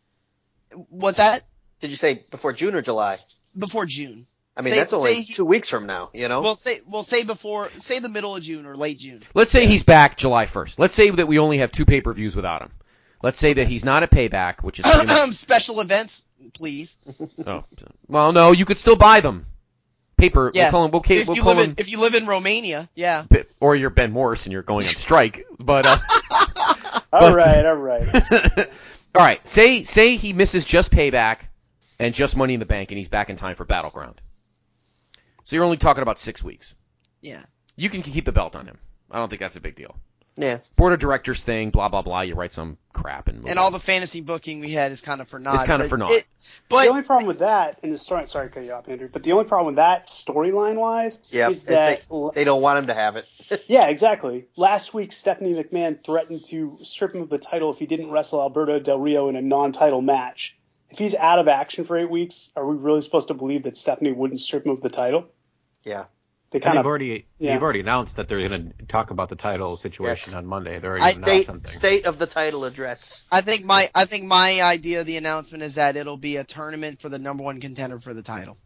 What's that? Did you say before June or July? Before June. I mean, say, that's only he, two weeks from now. You know. We'll say we'll say before, say the middle of June or late June. Let's say he's back July first. Let's say that we only have two pay-per-views without him. Let's say that he's not at Payback, which is pretty much... special events, please. Oh, well, no, you could still buy them. Paper. Yeah. We'll call him. We'll, if, we'll you call live him, in, if you live in Romania, yeah. Or you're Ben Morris and you're going on strike, but. Uh, all but, right, all right. all right. Say say he misses just Payback and just Money in the Bank, and he's back in time for Battleground. So you're only talking about six weeks. Yeah. You can keep the belt on him. I don't think that's a big deal. Yeah. Board of directors thing, blah blah blah. You write some crap and. And all the fantasy booking we had is kind of for naught. It's kind of for naught. It, but the only problem with that in the story, sorry to cut you off, Andrew, but the only problem with that storyline wise yep, is that they, they don't want him to have it. Yeah, exactly. Last week, Stephanie McMahon threatened to strip him of the title if he didn't wrestle Alberto Del Rio in a non-title match. If he's out of action for eight weeks, are we really supposed to believe that Stephanie wouldn't strip him of the title? Yeah. They kind and of they've already yeah. they've already announced that they're going to talk about the title situation yes. on Monday. They're already I announced state, something. State of the title address. I think my I think my idea of the announcement is that it'll be a tournament for the number one contender for the title.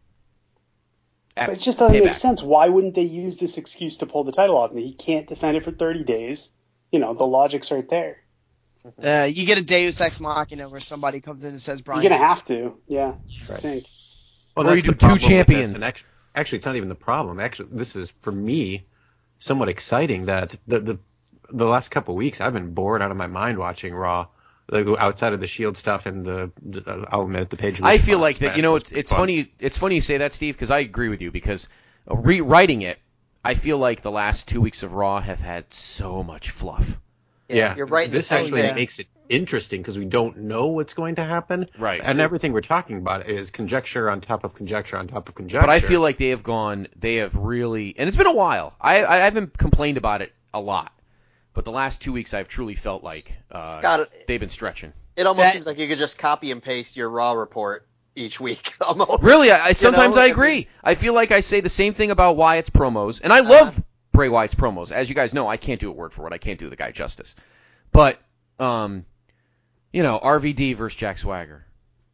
But it just doesn't Payback. make sense. Why wouldn't they use this excuse to pull the title off me? He can't defend it for thirty days. You know, the logic's right there. Uh, you get a Deus Ex Machina where somebody comes in and says, "Brian." You're gonna have to, yeah. Right. I think. Well, or that's you do the problem two with champions. this, and actually, actually, it's not even the problem. Actually, this is for me somewhat exciting that the the the last couple of weeks I've been bored out of my mind watching Raw. Like, outside of the Shield stuff and the, the I'll admit the page. I feel like that. You know, it's it's fun. funny. It's funny you say that, Steve, because I agree with you. Because rewriting it, I feel like the last two weeks of Raw have had so much fluff. Yeah, yeah. you're right. This actually yeah. makes it interesting because we don't know what's going to happen. Right. And everything we're talking about is conjecture on top of conjecture on top of conjecture. But I feel like they have gone. They have really, and it's been a while. I I haven't complained about it a lot, but the last two weeks I've truly felt like uh, Scott, they've been stretching. It almost That, seems like you could just copy and paste your Raw report each week. Almost. Really, I, I sometimes know? I agree. I, mean, I feel like I say the same thing about Wyatt's promos, and I love uh-huh. Bray Wyatt's promos. As you guys know, I can't do it word for word. I can't do the guy justice. But, um, you know, R V D versus Jack Swagger.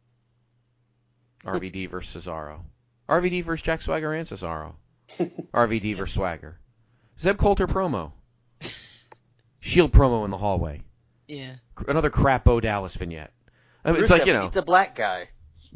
R V D versus Cesaro. R V D versus Jack Swagger and Cesaro. R V D versus Swagger. Zeb Coulter promo. Shield promo in the hallway. Yeah. Another crap Bo Dallas vignette. I mean, Rusev, it's like, you know. It's a black guy.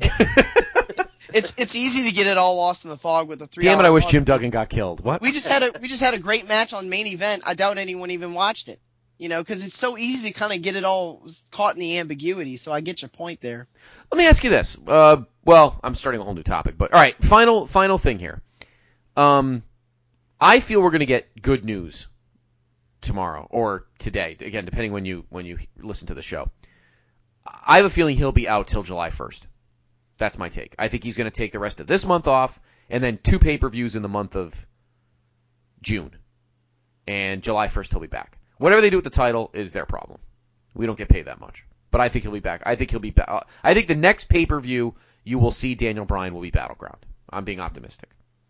it's it's easy to get it all lost in the fog with the three. Damn it! I wish Jim Duggan got killed. What? We just had a we just had a great match on Main Event. I doubt anyone even watched it. You know, because it's so easy to kind of get it all caught in the ambiguity. So I get your point there. Let me ask you this. Uh, well, I'm starting a whole new topic, but all right. Final final thing here. Um, I feel we're going to get good news tomorrow or today, again, depending when you when you listen to the show. I have a feeling he'll be out till July first. That's my take. I think he's going to take the rest of this month off, and then two pay-per-views in the month of June. And July first he'll be back. Whatever they do with the title is their problem. We don't get paid that much. But I think he'll be back. I think he'll be back. I think the next pay-per-view you will see Daniel Bryan will be Battleground. I'm being optimistic.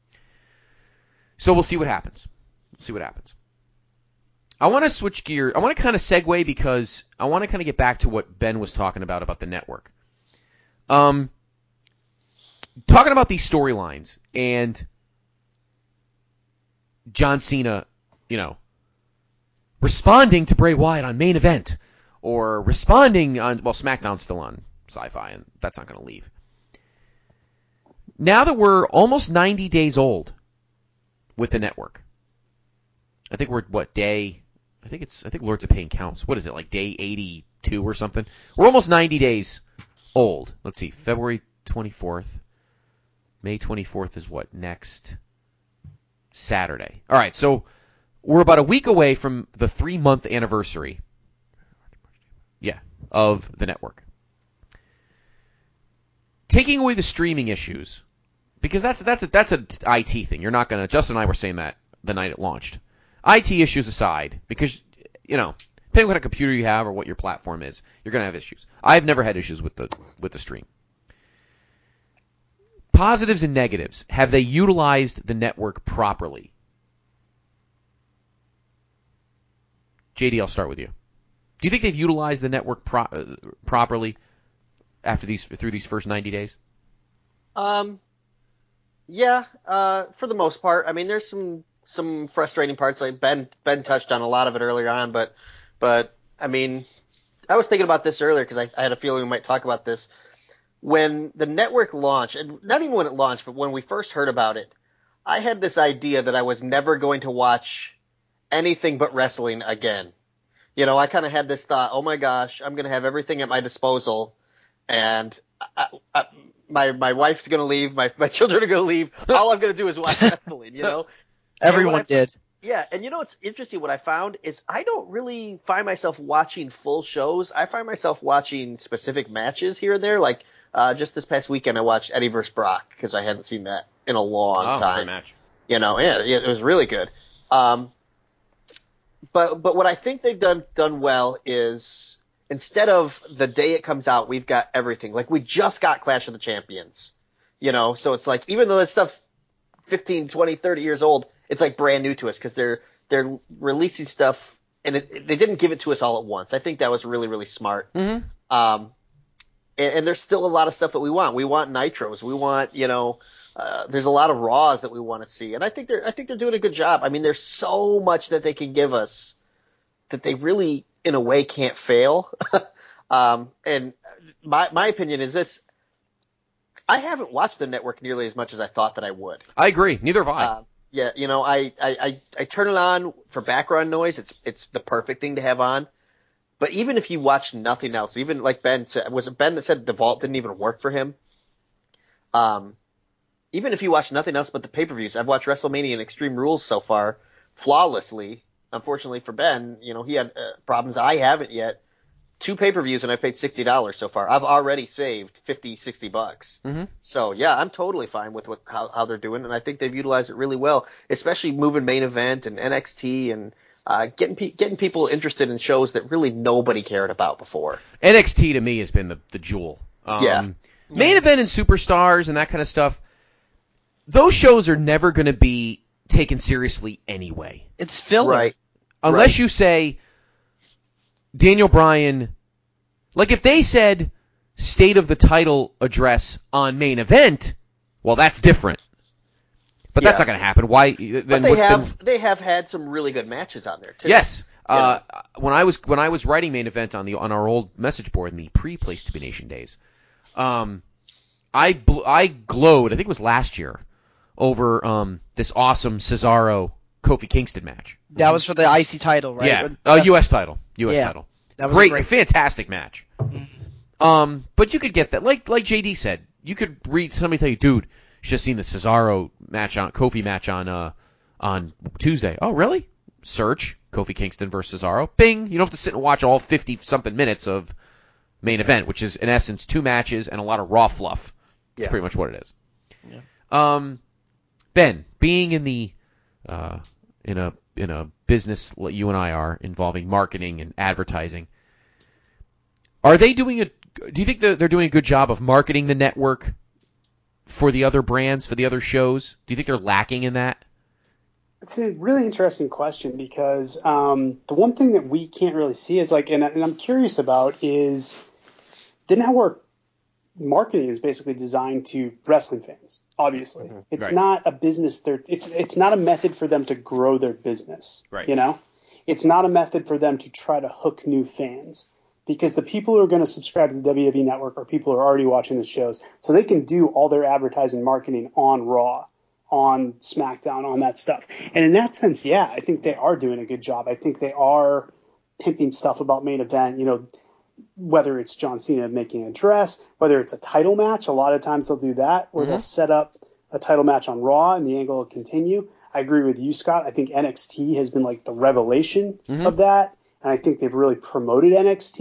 So we'll see what happens. We'll see what happens. I want to switch gears. I want to kind of segue because I want to kind of get back to what Ben was talking about, about the network. Um, talking about these storylines and John Cena, you know, responding to Bray Wyatt on Main Event or responding on, well, SmackDown's still on Sci-Fi, and that's not going to leave. Now that we're almost ninety days old with the network, I think we're, what, day... I think it's. I think Lords of Pain counts. What is it, like day eighty-two or something? We're almost ninety days old. Let's see, February twenty-fourth. May twenty-fourth is what, next Saturday. All right, so we're about a week away from the three-month anniversary, yeah, of the network. Taking away the streaming issues, Because that's that's a that's a I T thing. You're not gonna. Justin and I were saying that the night it launched. I T issues aside, because you know, depending on what kind of computer you have or what your platform is, you're gonna have issues. I've never had issues with the with the stream. Positives and negatives. Have they utilized the network properly? J D, I'll start with you. Do you think they've utilized the network pro- uh, properly after these through these first ninety days? Um, yeah, uh, for the most part. I mean, there's some some frustrating parts. Like Ben Ben touched on a lot of it earlier on, but but I mean, I was thinking about this earlier because I, I had a feeling we might talk about this. When the network launched, and not even when it launched, but when we first heard about it, I had this idea that I was never going to watch anything but wrestling again. You know, I kind of had this thought, oh my gosh, I'm going to have everything at my disposal, and I, I, my my wife's going to leave, my, my children are going to leave, all I'm going to do is watch wrestling, you know? Everyone I, did. Yeah, and you know what's interesting, what I found is I don't really find myself watching full shows. I find myself watching specific matches here and there, like uh, just this past weekend I watched Eddie versus Brock, because I hadn't seen that in a long oh, time. Great match. You know, yeah, it was really good. Um, But but what I think they've done done well is instead of the day it comes out, we've got everything. Like we just got Clash of the Champions, you know. So it's like even though this stuff's fifteen, twenty, thirty years old, it's like brand new to us because they're they're releasing stuff and it, they didn't give it to us all at once. I think that was really really smart. Mm-hmm. Um, and, and there's still a lot of stuff that we want. We want nitros. We want you know. Uh, there's a lot of Raws that we want to see, and I think they're I think they're doing a good job. I mean, there's so much that they can give us that they really, in a way, can't fail. um, and my my opinion is this: I haven't watched the network nearly as much as I thought that I would. I agree. Neither have I. Uh, yeah, you know, I, I, I, I turn it on for background noise. It's it's the perfect thing to have on. But even if you watch nothing else, even like Ben said, was it Ben that said the vault didn't even work for him? Um. Even if you watch nothing else but the pay-per-views, I've watched WrestleMania and Extreme Rules so far flawlessly. Unfortunately for Ben, you know, he had uh, problems I haven't yet. Two pay-per-views and I've paid sixty dollars so far. I've already saved fifty, sixty bucks. Mm-hmm. So yeah, I'm totally fine with what, how, how they're doing, and I think they've utilized it really well, especially moving main event and N X T and uh, getting pe- getting people interested in shows that really nobody cared about before. N X T to me has been the, the jewel. Um, yeah. Main event and superstars and that kind of stuff. Those shows are never going to be taken seriously anyway. It's filler. Right. Unless right. you say Daniel Bryan, like if they said state of the title address on main event, well, that's different. But yeah. that's not going to happen. Why? Then but they what's have the... they have had some really good matches on there too. Yes. Uh, yeah. When I was when I was writing main event on the on our old message board in the pre-Place to Be Nation days, um, I bl- I glowed. I think it was last year. Over um, this awesome Cesaro Kofi Kingston match. That was for the I C title, right? Yeah, uh, U S title. U S yeah, title. That was great, great, fantastic match. um, but you could get that, like like J D said, you could read somebody tell you, dude, you should have seen the Cesaro match on Kofi match on uh on Tuesday. Oh, really? Search Kofi Kingston versus Cesaro. Bing. You don't have to sit and watch all fifty something minutes of main event, which is in essence two matches and a lot of raw fluff. That's yeah. pretty much what it is. Yeah. Um. Ben, being in the uh, in a in a business like you and I are involving marketing and advertising, are they doing a? Do you think they're, they're doing a good job of marketing the network for the other brands, for the other shows? Do you think they're lacking in that? It's a really interesting question because um, the one thing that we can't really see is like, and, and I'm curious about is the network marketing is basically designed to wrestling fans. Obviously, mm-hmm. it's right. not a business. They're, it's it's not a method for them to grow their business. Right. You know, it's not a method for them to try to hook new fans because the people who are going to subscribe to the W W E Network are people who are already watching the shows, so they can do all their advertising marketing on Raw, on SmackDown, on that stuff. And in that sense, yeah, I think they are doing a good job. I think they are pimping stuff about main event. You know. Whether it's John Cena making a dress, whether it's a title match, a lot of times they'll do that, or mm-hmm. they'll set up a title match on Raw and the angle will continue. I agree with you, Scott. I think N X T has been like the revelation mm-hmm. of that, and I think they've really promoted N X T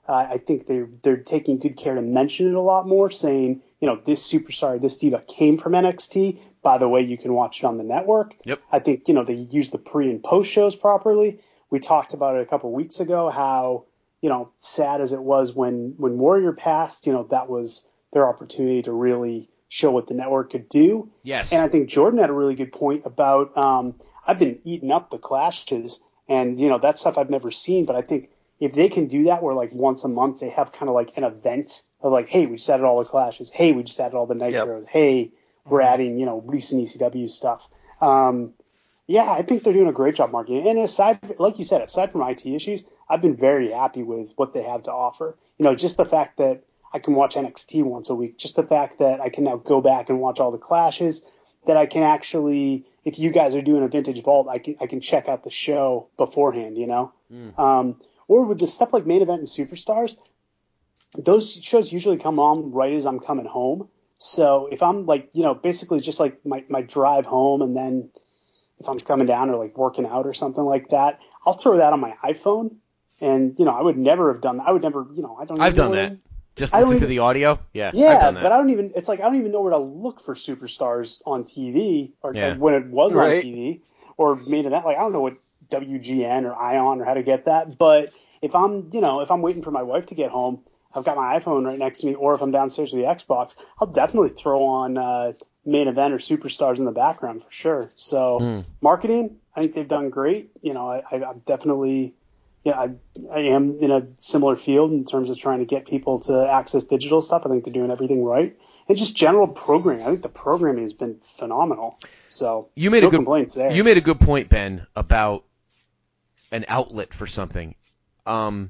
Uh, I think they they're taking good care to mention it a lot more, saying, you know, this superstar, this diva came from N X T. By the way, you can watch it on the network. Yep. I think, you know, they use the pre and post shows properly. We talked about it a couple of weeks ago, how, you know, sad as it was when, when Warrior passed, you know, that was their opportunity to really show what the network could do. Yes. And I think Jordan had a really good point about, um, I've been eating up the clashes, and, you know, that's stuff I've never seen, but I think if they can do that where, like, once a month they have kind of like an event of like, hey, we just added all the clashes. Hey, we just added all the Nitros. Yep. Hey, we're adding, you know, recent E C W stuff. Um, yeah, I think they're doing a great job marketing. And aside, like you said, aside from I T issues, I've been very happy with what they have to offer. You know, just the fact that I can watch N X T once a week, just the fact that I can now go back and watch all the clashes, that I can actually, if you guys are doing a vintage vault, I can, I can check out the show beforehand, you know? Mm. Um, Or with the stuff like Main Event and Superstars, those shows usually come on right as I'm coming home. So if I'm like, you know, basically just like my, my drive home, and then if I'm coming down or like working out or something like that, I'll throw that on my iPhone. And, you know, I would never have done that. I would never, you know, I don't I've even done know that. I, Just listen to even, the audio? Yeah. Yeah, I've done that. but I don't even, it's like I don't even know where to look for Superstars on T V, or yeah. like when it was right. on T V, or Main Event. Like, I don't know what W G N or Ion or how to get that, but if I'm, you know, if I'm waiting for my wife to get home, I've got my iPhone right next to me, or if I'm downstairs with the Xbox, I'll definitely throw on uh, Main Event or Superstars in the background for sure. So mm. marketing, I think they've done great. You know, I, I, I'm definitely, yeah, I, I am in a similar field in terms of trying to get people to access digital stuff. I think they're doing everything right. And just general programming. I think the programming has been phenomenal. So you made no a good, complaints there. You made a good point, Ben, about an outlet for something. Um,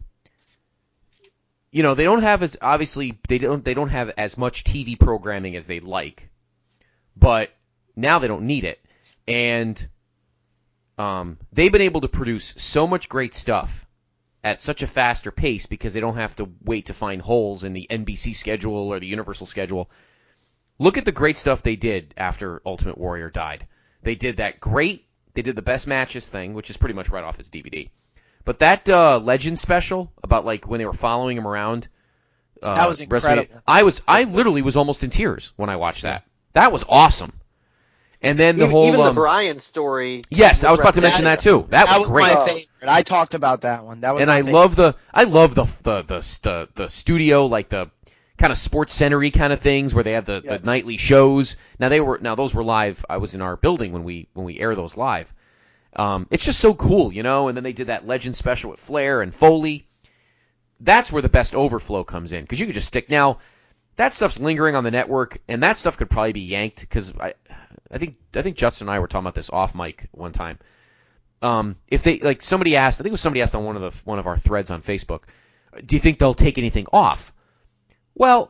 you know, they don't have as obviously they don't they don't have as much T V programming as they'd like, but now they don't need it, and um, they've been able to produce so much great stuff at such a faster pace because they don't have to wait to find holes in the N B C schedule or the Universal schedule. Look at the great stuff they did after Ultimate Warrior died. They did that great. They did the best matches thing, which is pretty much right off its D V D. But that uh, Legend special about like when they were following him around, uh, that was incredible. I was, I literally was almost in tears when I watched that. That was awesome. And then the even, whole even the um, Brian story. Yes, I was about to mention that too. That, that was, was great. my favorite. I talked about that one. That was and my I favorite. love the, I love the the the the, the studio, like the kind of Sports Center-y kind of things where they have the, yes. the nightly shows. Now they were now those were live. I was in our building when we when we air those live. Um, it's just so cool, you know, and then they did that Legend special with Flair and Foley. That's where the best overflow comes in, because you could just stick. Now, that stuff's lingering on the network, and that stuff could probably be yanked, because I I think I think Justin and I were talking about this off mic one time. Um, if they, like, somebody asked, I think it was somebody asked on one of the one of our threads on Facebook, do you think they'll take anything off? Well,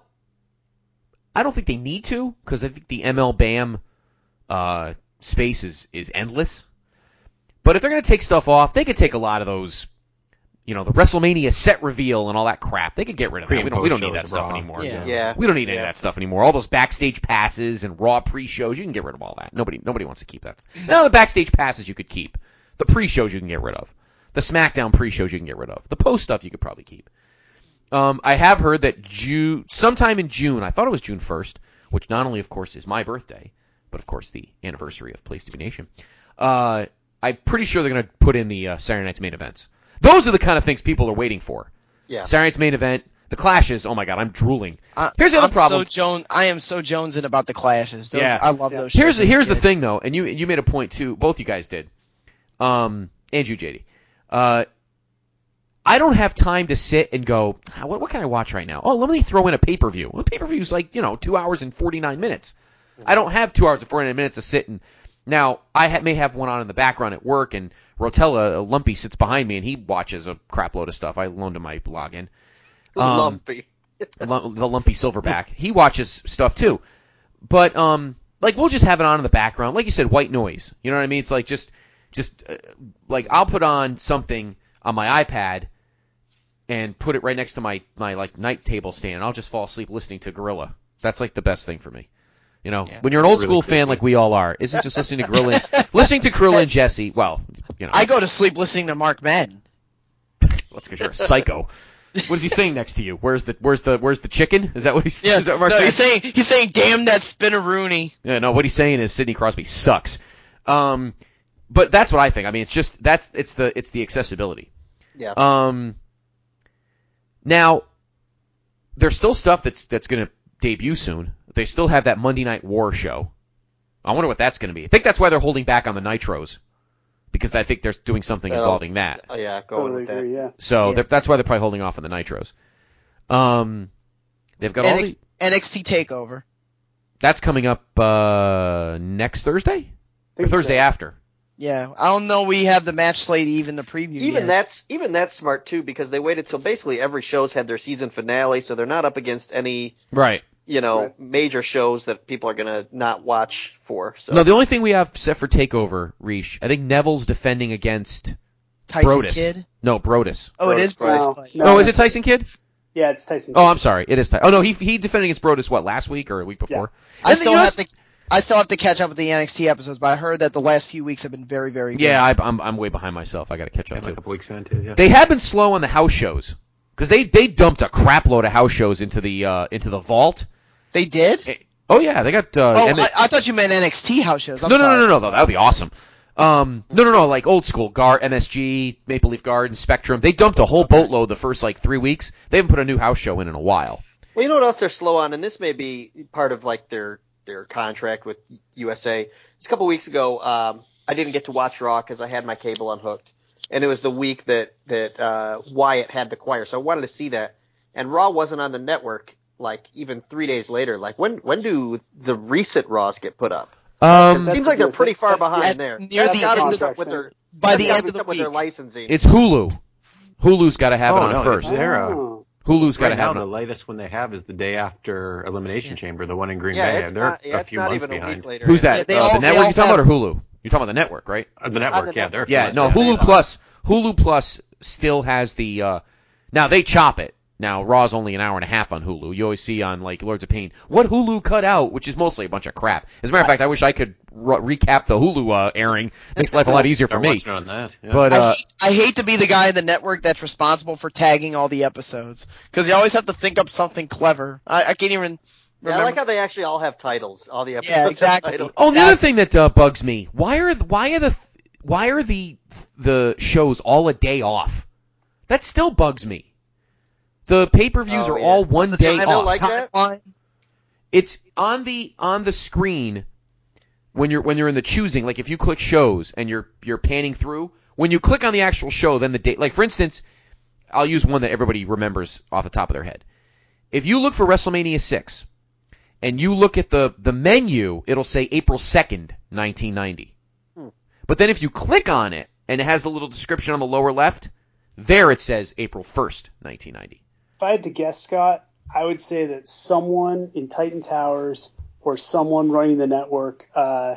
I don't think they need to, because I think the M L B A M uh, space is, is endless. But if they're going to take stuff off, they could take a lot of those, you know, the WrestleMania set reveal and all that crap. They could get rid of that. We don't, we don't need that stuff anymore. Yeah. yeah. We don't need any yeah. of that stuff anymore. All those backstage passes and Raw pre-shows, you can get rid of all that. Nobody nobody wants to keep that. No, the backstage passes you could keep. The pre-shows you can get rid of. The SmackDown pre-shows you can get rid of. The post stuff you could probably keep. Um, I have heard that June, sometime in June, I thought it was June first, which not only, of course, is my birthday, but, of course, the anniversary of Place to Be Nation, uh, I'm pretty sure they're going to put in the uh, Saturday Night's main events. Those are the kind of things people are waiting for. Yeah. Saturday Night's main event, the clashes. Oh my God, I'm drooling. Uh, here's the other I'm problem. So Jones, I am so jonesing about the clashes. Those, yeah, I love yeah. those. Here's shows here's the kid. thing though, and you you made a point too. Both you guys did, um, and you, J D. Uh, I don't have time to sit and go, what what can I watch right now? Oh, let me throw in a pay per view. Well, pay per view is like you know two hours and forty nine minutes. Mm-hmm. I don't have two hours and forty nine minutes to sit and. Now, I ha- may have one on in the background at work, and Rotella, Lumpy, sits behind me, and he watches a crap load of stuff. I loaned him my login. Um, Lumpy. the Lumpy Silverback. He watches stuff, too. But, um, like, we'll just have it on in the background. Like you said, white noise. You know what I mean? It's like just, just uh, like, I'll put on something on my iPad and put it right next to my, my like, night table stand, and I'll just fall asleep listening to Gorilla. That's, like, the best thing for me. You know, yeah, when you're an old school really fan like we all are, isn't just listening to Gorilla, listening to Gorilla and Jesse. Well, you know, I go to sleep listening to Mark Madden. That's because you're a psycho. What is he saying next to you? Where's the where's the where's the chicken? Is that what he's Yeah, is that no, he's saying he's saying, "Damn that Spinaroonie." Yeah, no, what he's saying is Sidney Crosby sucks. Um, but that's what I think. I mean, it's just that's it's the it's the accessibility. Yeah. Um. Now, there's still stuff that's that's going to debut soon. They still have that Monday Night War show. I wonder what that's going to be. I think that's why they're holding back on the Nitros, because I think they're doing something Oh, involving that. Oh, yeah, going Totally with that. agree, yeah. So Yeah. they're- that's why they're probably holding off on the Nitros. Um, they've got all N X- the, N X T Takeover. that's coming up uh, next Thursday or Think Thursday so. after. Yeah, I don't know. We have the match slate, even the preview. Even yet. that's even that's smart too, because they waited till basically every show's had their season finale, so they're not up against any Right. you know Right. major shows that people are gonna not watch for. So No, the only thing we have set for Takeover, Reesh, I think Neville's defending against Tyson Brodus. Kidd. No, Brodus. Oh, it is Brodus. Brodus. No, Oh, no, is it Tyson Kidd? Yeah, it's Tyson. Oh, I'm sorry. It is Tyson. Oh, no, he he defended against Brodus, what, last week or a week before? I And, still you know, have to. I still have to catch up with the N X T episodes, but I heard that the last few weeks have been very, very good. Yeah, I, I'm I'm way behind myself. I got to catch up. It's a Too. couple weeks behind too. Yeah. They have been slow on the house shows because they they dumped a crap load of house shows into the uh, into the vault. They did? Oh yeah, they got. Uh, oh, and they- I, I thought you meant N X T house shows. I'm no, no, sorry. no, no, no, no, that would be awesome. Um, no, no, no, like old school, Gar, M S G, Maple Leaf Garden, Spectrum. They dumped a whole boatload the first like three weeks. They haven't put a new house show in in a while. Well, you know what else they're slow on, and this may be part of like their their contract with U S A. Just a couple weeks ago, um, I didn't get to watch Raw because I had my cable unhooked, and it was the week that that uh, Wyatt had the choir, so I wanted to see that. And Raw wasn't on the network like even three days later. Like when when do the recent Raws get put up? Um, It seems like they're pretty far behind At- there. near That's the gotta end be of something the- with their by that's the gotta end be of the something with their week. licensing. It's Hulu. Hulu's got to have oh, it on no, first. They're, uh, Oh. Hulu's got to right have now, it the on. latest one they have is the day after Elimination Chamber, the one in Green yeah, Bay, it's and they're not, yeah, a it's few not months even a behind. week later. Who's Yeah, that? they uh, all- the they network all you're talking have- about or Hulu? You're talking about the network, right? Uh, the network, the yeah, network. they're Yeah, first, no, Hulu Plus. Hulu Plus still has the. Uh, now they chop it. Now Raw's only an hour and a half on Hulu. You always see on like Lords of Pain what Hulu cut out, which is mostly a bunch of crap. As a matter of fact, I wish I could re- recap the Hulu uh, airing. Makes life a lot easier for They're me. watching on that. Yeah. But I, uh, hate, I hate to be the guy in the network that's responsible for tagging all the episodes because you always have to think up something clever. I, I can't even Yeah, remember. I like how they actually all have titles. All the episodes Yeah, have exactly. titles. oh, the other thing that uh, bugs me: why are the, why are the why are the the shows all a day off? That still bugs me. The pay-per-views Oh, are yeah. all one What's the day time off. like that? Timeline? It's on the on the screen when you're when you're in the choosing. Like if you click shows and you're you're panning through, when you click on the actual show, then the date. Like for instance, I'll use one that everybody remembers off the top of their head. If you look for WrestleMania six and you look at the the menu, it'll say April second, nineteen ninety. Hmm. But then if you click on it and it has a little description on the lower left, there it says April first, nineteen ninety. If I had to guess, Scott, I would say that someone in Titan Towers or someone running the network uh,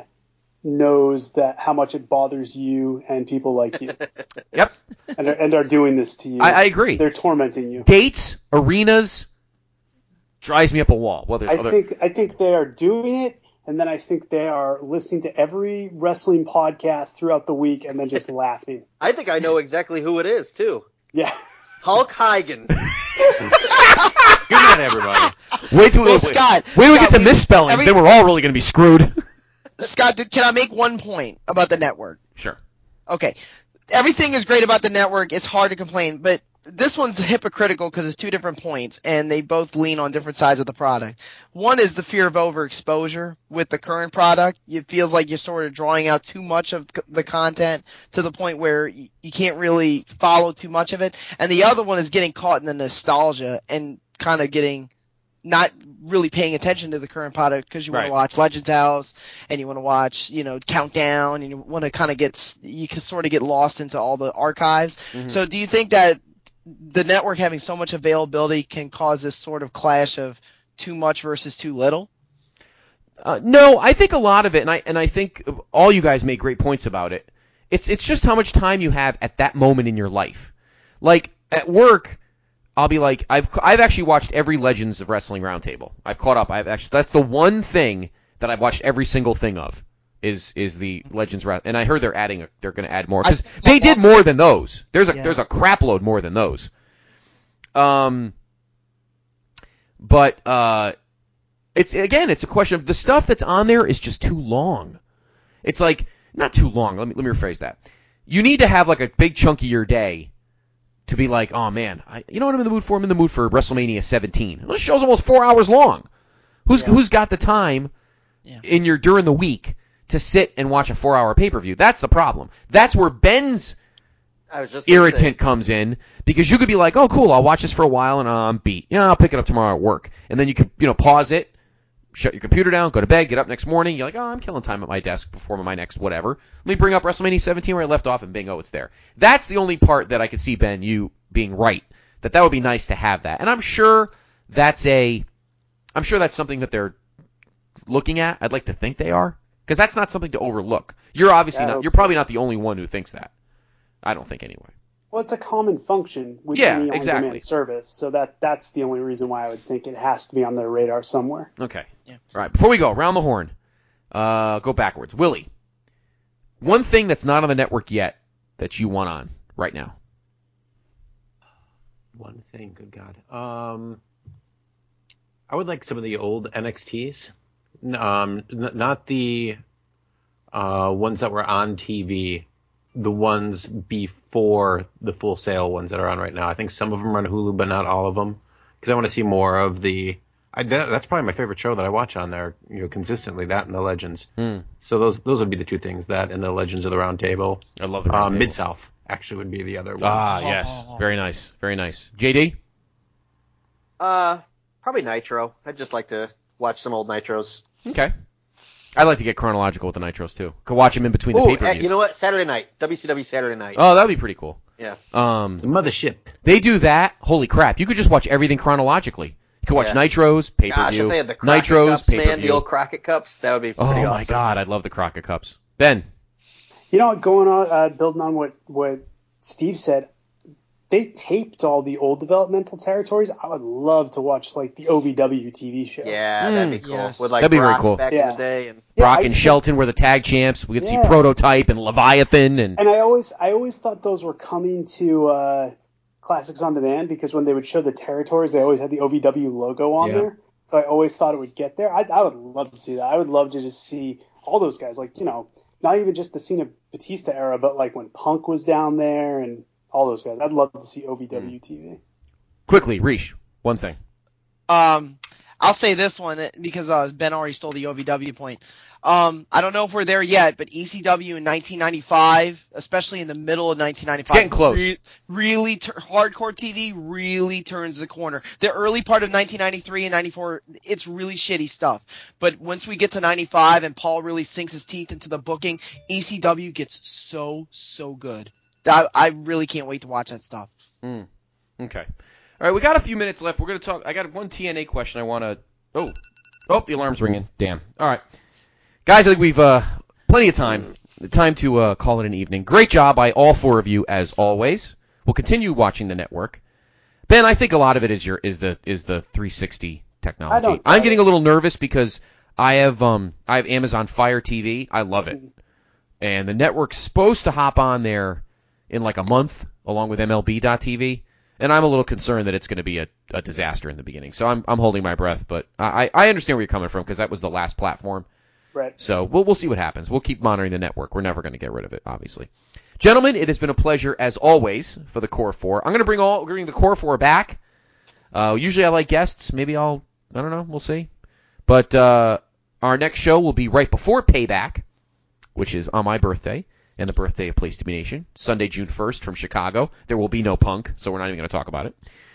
knows that how much it bothers you and people like you. Yep. And are, and are doing this to you. I, I agree. They're tormenting you. Dates, arenas, drives me up a wall. Well, there's I other. think I think they are doing it, and then I think they are listening to every wrestling podcast throughout the week and then just laughing. I think I know exactly who it is too. Yeah. Hulk Hogan. Good night, everybody. Wait till Well, wait, Scott, wait till we Scott, get to we- misspellings, every- then we're all really going to be screwed. Scott, do- can I make one point about the network? Sure. Okay. Everything is great about the network. It's hard to complain, but this one's hypocritical because it's two different points, and they both lean on different sides of the product. One is the fear of overexposure with the current product. It feels like you're sort of drawing out too much of c- the content to the point where you, you can't really follow too much of it. And the other one is getting caught in the nostalgia and kind of getting not really paying attention to the current product because you want Right. to watch Legends House and you want to watch, you know, Countdown, and you want to kind of get, s- you can sort of get lost into all the archives. Mhm. So do you think that the network having so much availability can cause this sort of clash of too much versus too little? Uh, no, I think a lot of it, and I and I think all you guys make great points about it. It's it's just how much time you have at that moment in your life. Like at work, I'll be like, I've I've actually watched every Legends of Wrestling Roundtable. I've caught up. I've actually that's the one thing that I've watched every single thing of is is the Legends Ra- and I heard they're adding a, they're going to add more because they did more than those. There's a Yeah. there's a crap load more than those. Um, but uh, it's again, it's a question of the stuff that's on there is just too long. It's like not too long. Let me let me rephrase that. You need to have like a big chunk of your day to be like, oh man, I, you know what I'm in the mood for? I'm in the mood for WrestleMania seventeen. This show's almost four hours long. Who's yeah. who's got the time yeah. in your during the week to sit and watch a four-hour pay-per-view? That's the problem. That's where Ben's I was just irritant say. comes in, because you could be like, oh cool, I'll watch this for a while and uh, I'm beat. Yeah, I'll pick it up tomorrow at work, and then you could you know pause it, shut your computer down, go to bed, get up next morning. You're like, oh, I'm killing time at my desk before my next whatever. Let me bring up WrestleMania seventeen where I left off, and bingo, it's there. That's the only part that I could see, Ben, you being right. That that would be nice to have that, and I'm sure that's a, I'm sure that's something that they're looking at. I'd like to think they are, because that's not something to overlook. You're obviously Yeah, not. You're so. probably not the only one who thinks that. I don't think anyway. Well, it's a common function with Yeah, any exactly. on-demand service, so that that's the only reason why I would think it has to be on their radar somewhere. Okay. Yeah. All right. Before we go, round the horn. Uh, go backwards. Willie, one thing that's not on the network yet that you want on right now. One thing, good God. Um, I would like some of the old N X Ts. Um, n- not the uh, ones that were on T V, the ones before the Full Sail ones that are on right now. I think some of them are on Hulu, but not all of them, because I want to see more of the. I, that, that's probably my favorite show that I watch on there, you know, consistently. That and the Legends. Hmm. So those those would be the two things. That and the Legends of the Round Table. I love the Round um, Table. Mid South actually would be the other one. Ah, yes, very nice, very nice. J D. Uh, probably Nitro. I'd just like to watch some old Nitros. Okay. I'd like to get chronological with the Nitros too. Could watch them in between the Ooh, pay-per-views. you know what? Saturday night, W C W Saturday night. Oh, that'd be pretty cool. Yeah. Um, the Mothership. They do that. Holy crap! You could just watch everything chronologically. You could watch Yeah. Nitros, pay per Gosh, view, if they had the Crockett Nitros, Cups, pay per man, the view. old Crockett Cups, that would be Oh pretty my awesome. God, I'd love the Crockett Cups. Ben. You know, going on, uh, building on what, what Steve said, they taped all the old developmental territories. I would love to watch, like, the O V W T V show. Yeah, that'd be cool. Yes. With like That'd be very Brock cool. back Yeah. in the day. And Yeah, Brock I and just- Shelton were the tag champs. We could see Yeah. Prototype and Leviathan and. And I always, I always thought those were coming to uh, Classics on Demand, because when they would show the territories, they always had the O V W logo on Yeah. there. So I always thought it would get there. I, I would love to see that. I would love to just see all those guys, like, you know, not even just the Cena Batista era, but like when Punk was down there and all those guys. I'd love to see O V W T V. Quickly, Reesh, one thing. Um, I'll say this one because uh, Ben already stole the O V W point. Um, I don't know if we're there yet, but E C W in nineteen ninety-five, especially in the middle of nineteen ninety-five, It's getting close. Re- really, tur hardcore T V really turns the corner. The early part of nineteen ninety-three and ninety-four, it's really shitty stuff. But once we get to ninety-five and Paul really sinks his teeth into the booking, E C W gets so, so good. I, I really can't wait to watch that stuff. Mm. Okay. All right, we got a few minutes left. We're going to talk. I got one T N A question I want to. Oh. Oh, the alarm's ringing. Damn. All right. Guys, I think we've uh, plenty of time. Time to uh, call it an evening. Great job by all four of you, as always. We'll continue watching the network. Ben, I think a lot of it is your is the is the three sixty technology. I don't I'm getting a little nervous because I have um I have Amazon Fire T V. I love it, and the network's supposed to hop on there in like a month, along with M L B dot T V. And I'm a little concerned that it's going to be a, a disaster in the beginning. So I'm I'm holding my breath, but I, I understand where you're coming from because that was the last platform. Right. So we'll we'll see what happens. We'll keep monitoring the network. We're never going to get rid of it, obviously. Gentlemen, it has been a pleasure as always for the Core Four. I'm going to bring all bring the Core Four back. Uh, usually I like guests. Maybe I'll I don't know. We'll see. But uh, our next show will be right before Payback, which is on my birthday and the birthday of Place to Be Nation, Sunday, June first from Chicago. There will be no Punk, so we're not even going to talk about it.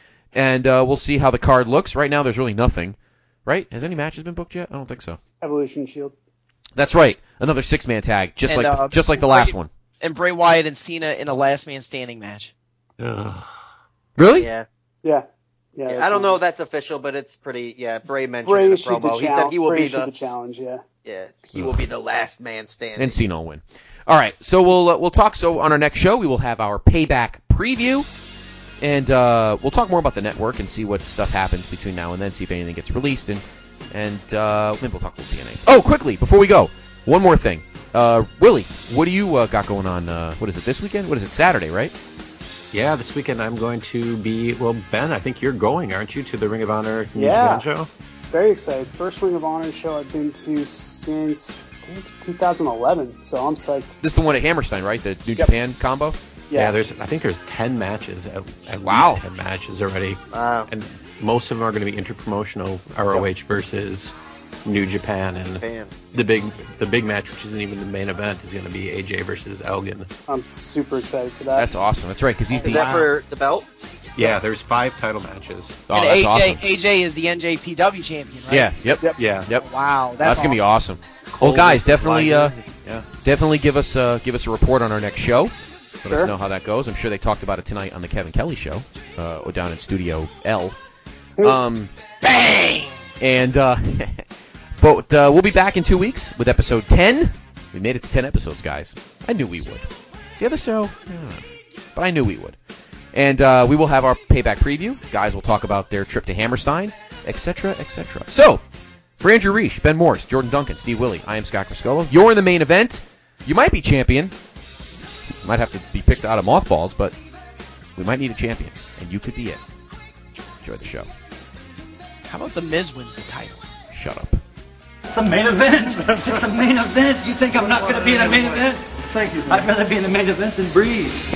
And uh, we'll see how the card looks. Right now, there's really nothing. Right? Has any matches been booked yet? I don't think so. Evolution Shield. That's right. Another six-man tag, just And, like the, uh, just like the last one. And Bray Wyatt and Cena in a last man standing match. Really? Yeah. Yeah. Yeah. Yeah, that's I don't nice. know if that's official, but it's pretty. Yeah, Bray mentioned Bray in a issued the promo. He challenge. said he will Bray be issued the, the challenge. Yeah. yeah he will be the last man standing. And Cena will win. All right, so we'll uh, we'll talk. So on our next show, we will have our Payback preview, and uh, we'll talk more about the network and see what stuff happens between now and then. See if anything gets released, and and uh, maybe we'll talk about T N A. Oh, quickly before we go, one more thing. Uh, Willie, what do you uh, got going on? Uh, what is it this weekend? What is it? Saturday, right? Yeah, this weekend I'm going to be, well, Ben, I think you're going, aren't you, to the Ring of Honor New yeah. Japan show? Very excited. First Ring of Honor show I've been to since, I think, two thousand eleven, so I'm psyched. This is the one at Hammerstein, right? The New yep. Japan combo? Yeah. yeah, there's. I think there's ten matches, at, at wow. least ten matches already. Wow. And most of them are going to be interpromotional, R O H yep. versus New Japan, and Japan. the big the big match, which isn't even the main event, is going to be A J versus Elgin. I'm super excited for that. That's awesome. That's right, because he's is the. Is that for the belt? Yeah, there's five title matches. Oh, and that's A J awesome. A J is the N J P W champion, right? Yeah. Yep. Yep. Yeah. Yep. Wow, that's, that's awesome. gonna be awesome. Well, guys, definitely, uh, yeah, definitely give us uh, give us a report on our next show. Let sure. us know how that goes. I'm sure they talked about it tonight on the Kevin Kelly show, uh, or down in Studio L. Um, Bang! And uh, but uh, we'll be back in two weeks with episode ten. We made it to ten episodes, guys. I knew we would. The other show, yeah, but I knew we would. And uh, we will have our payback preview. Guys will talk about their trip to Hammerstein, et cetera, et cetera. So, for Andrew Reich, Ben Morris, Jordan Duncan, Steve Willie, I am Scott Criscolo. You're in the main event. You might be champion. You might have to be picked out of mothballs, but we might need a champion, and you could be it. Enjoy the show. How about the Miz wins the title? Shut up. It's the main event. It's the main event. You think I'm not going to be in the main event? Thank you. I'd rather be in the main event than breathe.